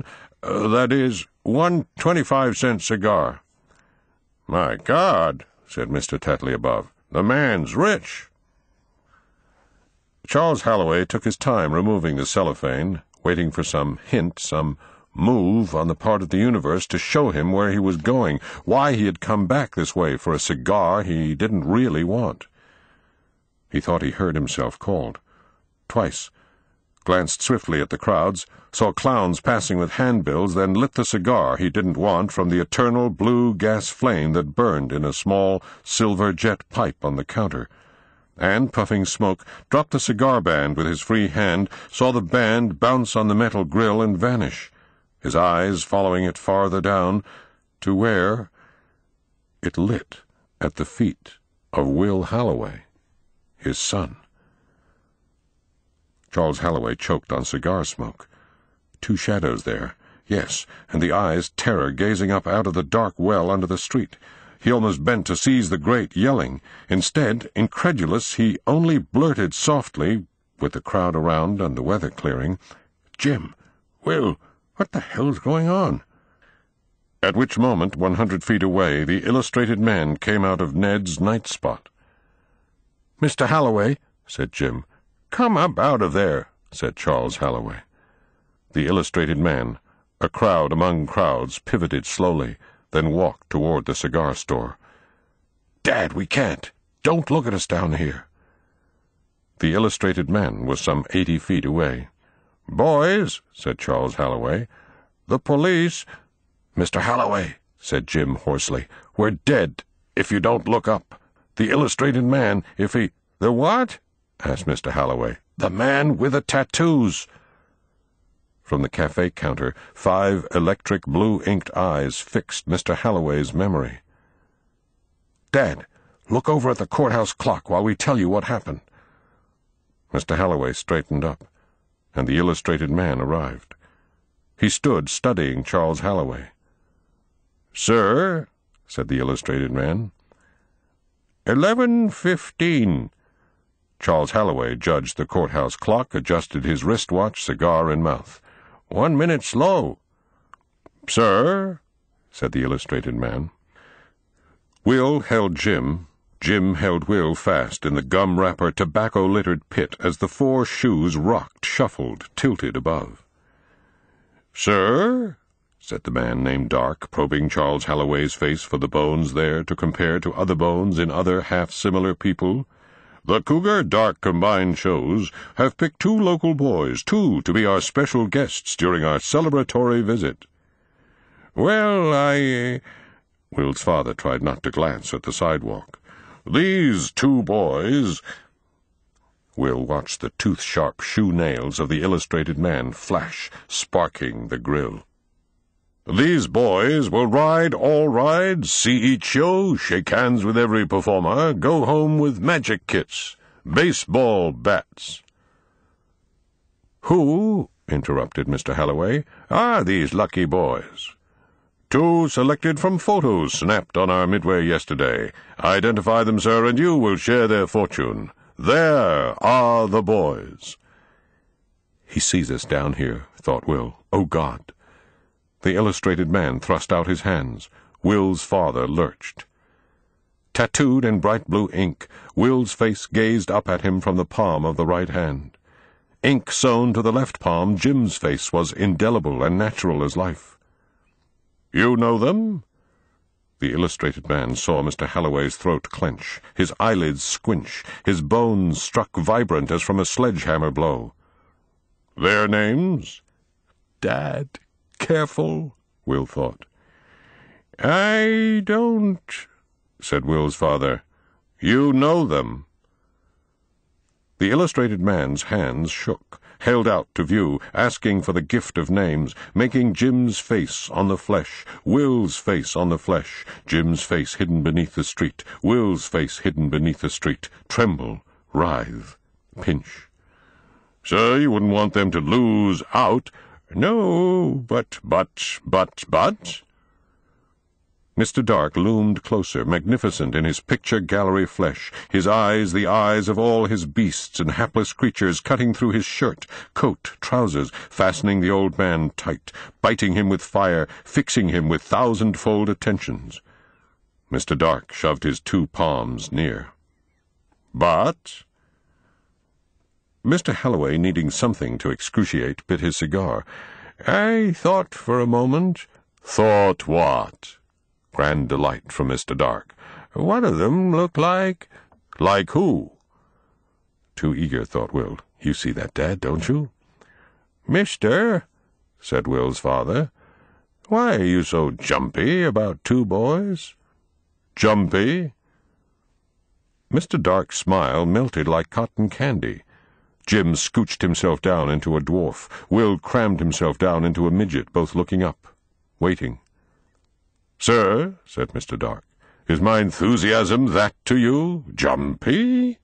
25-cent cigar." "My God," said Mr. Tetley above, "the man's rich." Charles Halloway took his time removing the cellophane, waiting for some hint, some move on the part of the universe to show him where he was going, why he had come back this way for a cigar he didn't really want. He thought he heard himself called. Twice. Glanced swiftly at the crowds, saw clowns passing with handbills, then lit the cigar he didn't want from the eternal blue gas flame that burned in a small silver jet pipe on the counter, and, puffing smoke, dropped the cigar band with his free hand, saw the band bounce on the metal grill and vanish, his eyes following it farther down, to where it lit at the feet of Will Halloway, his son. Charles Halloway choked on cigar smoke. Two shadows there, yes, and the eyes terror gazing up out of the dark well under the street. He almost bent to seize the grate, yelling. Instead, incredulous, he only blurted softly, with the crowd around and the weather clearing, "Jim, Will, what the hell's going on?" At which moment, 100 feet away, the illustrated man came out of Ned's night spot. "Mr. Halloway," said Jim. "Come up out of there," said Charles Halloway. The illustrated man, a crowd among crowds, pivoted slowly, then walked toward the cigar store. "Dad, we can't. Don't look at us down here." The illustrated man was some 80 feet away. "Boys," said Charles Halloway, "the police—" "Mr. Halloway," said Jim hoarsely, "we're dead if you don't look up. The illustrated man, if he—" "The what?" asked Mr. Halloway. "The man with the tattoos." From the cafe counter, 5 electric blue-inked eyes fixed Mr. Halloway's memory. "Dad, look over at the courthouse clock while we tell you what happened." Mr. Halloway straightened up, and the illustrated man arrived. He stood studying Charles Halloway. "Sir," said the illustrated man. 11:15. Charles Halloway judged the courthouse clock, adjusted his wristwatch, cigar in mouth. 1 minute slow." "Sir," said the illustrated man. Will held Jim. Jim held Will fast in the gum-wrapper, tobacco-littered pit as the 4 shoes rocked, shuffled, tilted above. "Sir," said the man named Dark, probing Charles Halloway's face for the bones there to compare to other bones in other half-similar people, "the Cougar Dark Combined Shows have picked 2 local boys, 2 to be our special guests during our celebratory visit." "Well, Will's father tried not to glance at the sidewalk. "These 2 boys—" Will watched the tooth-sharp shoe nails of the illustrated man flash, sparking the grill. "These boys will ride all rides, see each show, shake hands with every performer, go home with magic kits, baseball bats." "Who," interrupted Mr. Halloway, "are these lucky boys?" 2 selected from photos snapped on our midway yesterday. Identify them, sir, and you will share their fortune. There are the boys." "He sees us down here," thought Will. "Oh, God." The illustrated man thrust out his hands. Will's father lurched. Tattooed in bright blue ink, Will's face gazed up at him from the palm of the right hand. Ink sewn to the left palm, Jim's face was indelible and natural as life. "You know them?" The illustrated man saw Mr. Halloway's throat clench, his eyelids squinch, his bones struck vibrant as from a sledgehammer blow. "Their names?" "Dad, careful," Will thought. "I don't," said Will's father. "You know them." The illustrated man's hands shook, held out to view, asking for the gift of names, making Jim's face on the flesh, Will's face on the flesh, Jim's face hidden beneath the street, Will's face hidden beneath the street, tremble, writhe, pinch. "Sir, you wouldn't want them to lose out." "No, but... Mr. Dark loomed closer, magnificent in his picture-gallery flesh, his eyes the eyes of all his beasts and hapless creatures, cutting through his shirt, coat, trousers, fastening the old man tight, biting him with fire, fixing him with thousand-fold attentions. Mr. Dark shoved his 2 palms near. "But—" Mr. Halloway, needing something to excruciate, bit his cigar. "I thought for a moment—" "Thought what?" Grand delight from Mr. Dark. "One of them looked like—" "Like who?" Too eager, thought Will. "You see that, Dad, don't you?" "Mister," said Will's father, "why are you so jumpy about 2 boys?" "Jumpy?" Mr. Dark's smile melted like cotton candy. Jim scooched himself down into a dwarf. Will crammed himself down into a midget, both looking up, waiting. "Sir," said Mr. Dark, "is my enthusiasm that to you? Jumpy?"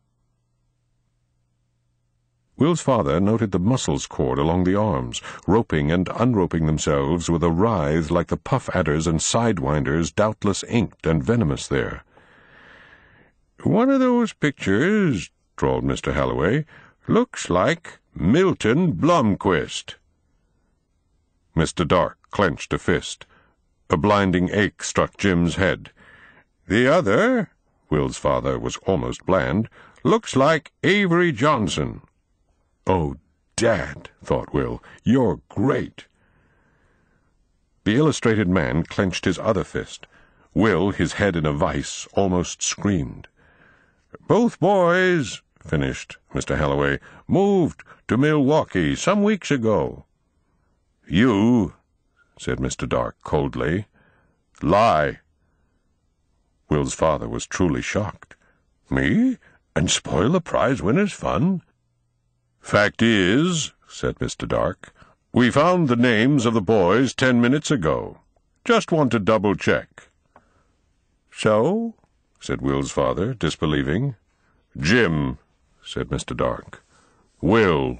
Will's father noted the muscles cord along the arms, roping and unroping themselves with a writhe like the puff-adders and sidewinders doubtless inked and venomous there. "One of those pictures," drawled Mr. Halloway, "looks like Milton Blomquist." Mr. Dark clenched a fist. A blinding ache struck Jim's head. "The other," Will's father was almost bland, "looks like Avery Johnson." "Oh, Dad," thought Will, "you're great." The illustrated man clenched his other fist. Will, his head in a vice, almost screamed. "Both boys," finished Mr. Halloway, "moved to Milwaukee some weeks ago." "You," said Mr. Dark coldly, "lie." Will's father was truly shocked. "Me? And spoil the prize-winner's fun?" "Fact is," said Mr. Dark, "we found the names of the boys 10 minutes ago. Just want to double-check." "So?" said Will's father, disbelieving. "Jim," said Mr. Dark. "Will."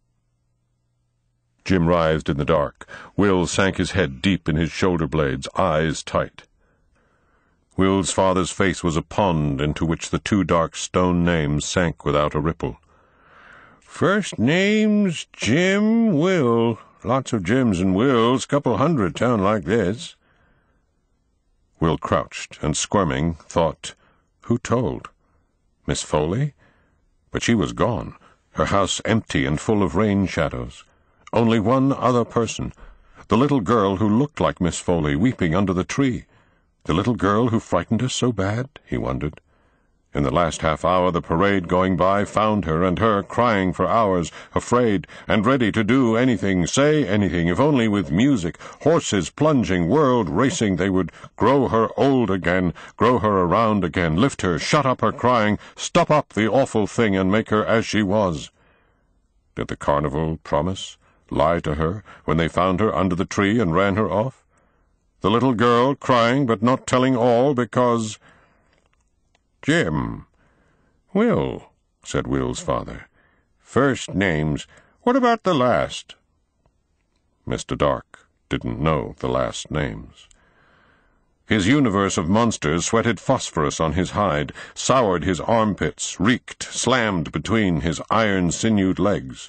Jim writhed in the dark. Will sank his head deep in his shoulder blades, eyes tight. Will's father's face was a pond into which the 2 dark stone names sank without a ripple. "First name's Jim, Will. Lots of Jims and Wills, couple hundred town like this." Will crouched and, squirming, thought, who told? Miss Foley? But she was gone, her house empty and full of rain shadows. Only one other person, the little girl who looked like Miss Foley, weeping under the tree. The little girl who frightened us so bad, he wondered. In the last half-hour the parade going by found her and her crying for hours, afraid and ready to do anything, say anything, if only with music, horses plunging, world racing, they would grow her old again, grow her around again, lift her, shut up her crying, stop up the awful thing and make her as she was. Did the carnival promise lie to her when they found her under the tree and ran her off? The little girl crying but not telling all because— "Jim." "Will," said Will's father. "First names. What about the last?" Mr. Dark didn't know the last names. His universe of monsters sweated phosphorus on his hide, soured his armpits, reeked, slammed between his iron-sinewed legs.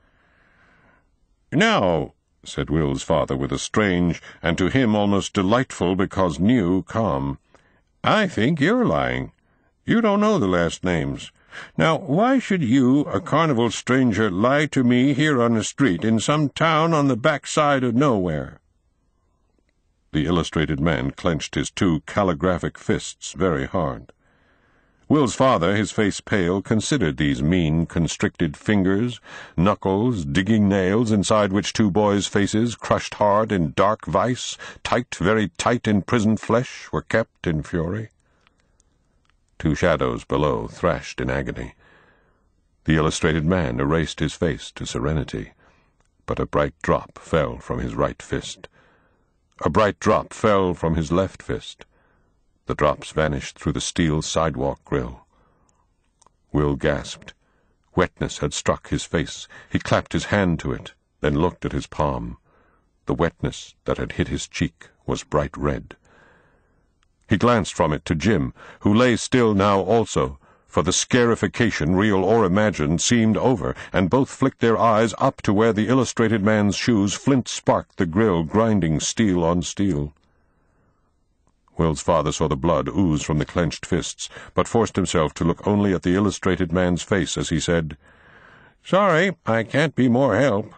"Now," said Will's father with a strange, and to him almost delightful because new, calm, "I think you're lying. You don't know the last names. Now, why should you, a carnival stranger, lie to me here on the street in some town on the backside of nowhere?" The illustrated man clenched his two calligraphic fists very hard. Will's father, his face pale, considered these mean, constricted fingers, knuckles, digging nails inside which two boys' faces, crushed hard in dark vice, tight, very tight in prisoned flesh, were kept in fury. Two shadows below thrashed in agony. The illustrated man erased his face to serenity, but a bright drop fell from his right fist. A bright drop fell from his left fist. The drops vanished through the steel sidewalk grill. Will gasped. Wetness had struck his face. He clapped his hand to it, then looked at his palm. The wetness that had hit his cheek was bright red. He glanced from it to Jim, who lay still now also, for the scarification, real or imagined, seemed over, and both flicked their eyes up to where the illustrated man's shoes flint-sparked the grill, grinding steel on steel. Will's father saw the blood ooze from the clenched fists, but forced himself to look only at the illustrated man's face as he said, "Sorry, I can't be more help."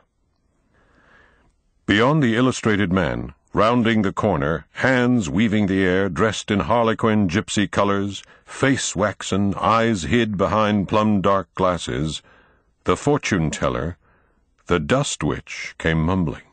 Beyond the illustrated man, rounding the corner, hands weaving the air, dressed in harlequin gypsy colors, face waxen, eyes hid behind plum-dark glasses, the fortune-teller, the dust witch, came mumbling.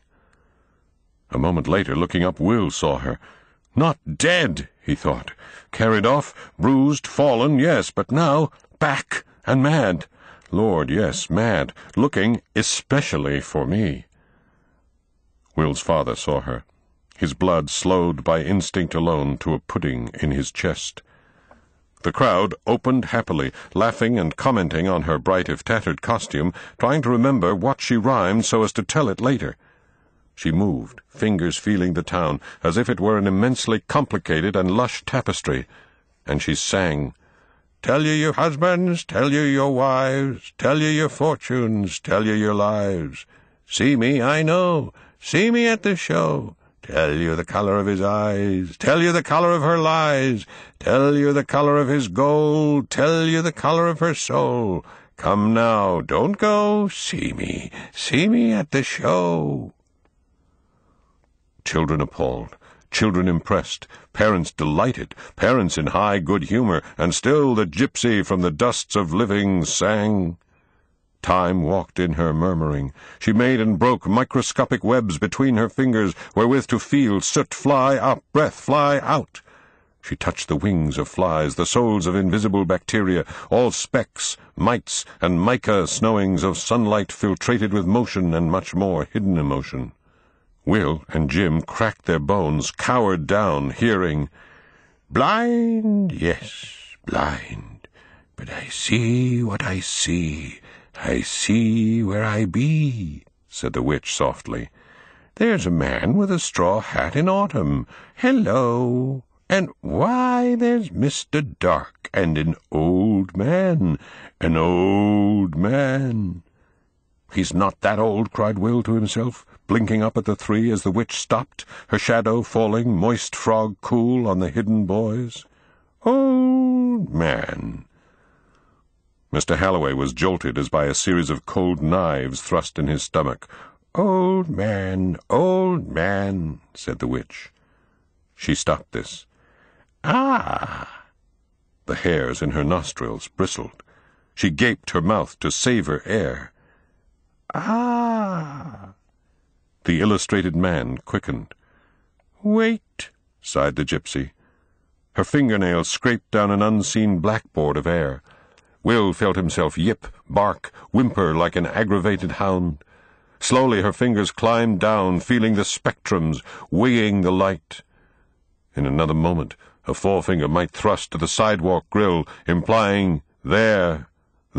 A moment later, looking up, Will saw her. Not dead, he thought. Carried off, bruised, fallen, yes, but now back and mad. Lord, yes, mad, looking especially for me. Will's father saw her, his blood slowed by instinct alone to a pudding in his chest. The crowd opened happily, laughing and commenting on her bright if tattered costume, trying to remember what she rhymed so as to tell it later. She moved, fingers feeling the town, as if it were an immensely complicated and lush tapestry, and she sang, "Tell you your husbands, tell you your wives, tell you your fortunes, tell you your lives. See me, I know, see me at the show. Tell you the color of his eyes, tell you the color of her lies, tell you the color of his gold, tell you the color of her soul. Come now, don't go, see me at the show." Children appalled, children impressed, parents delighted, parents in high good humor, and still the gypsy from the dusts of living sang. Time walked in her murmuring. She made and broke microscopic webs between her fingers, wherewith to feel soot fly up, breath fly out. She touched the wings of flies, the souls of invisible bacteria, all specks, mites, and mica snowings of sunlight filtrated with motion and much more hidden emotion. Will and Jim cracked their bones, cowered down, hearing, "Blind, yes, blind, but I see what I see. I see where I be," said the witch softly. "There's a man with a straw hat in autumn. Hello! And why, there's Mr. Dark, and an old man, an old man." "He's not that old," cried Will to himself, blinking up at the three as the witch stopped, her shadow falling, moist frog cool, on the hidden boys. "Old man." Mr. Halloway was jolted as by a series of cold knives thrust in his stomach. "Old man, said the witch. She stopped this. "Ah!" The hairs in her nostrils bristled. She gaped her mouth to savor air. "Ah!" The illustrated man quickened. "Wait," sighed the gypsy. Her fingernails scraped down an unseen blackboard of air. Will felt himself yip, bark, whimper like an aggravated hound. Slowly her fingers climbed down, feeling the spectrums, weighing the light. In another moment, a forefinger might thrust to the sidewalk grill, implying, "There."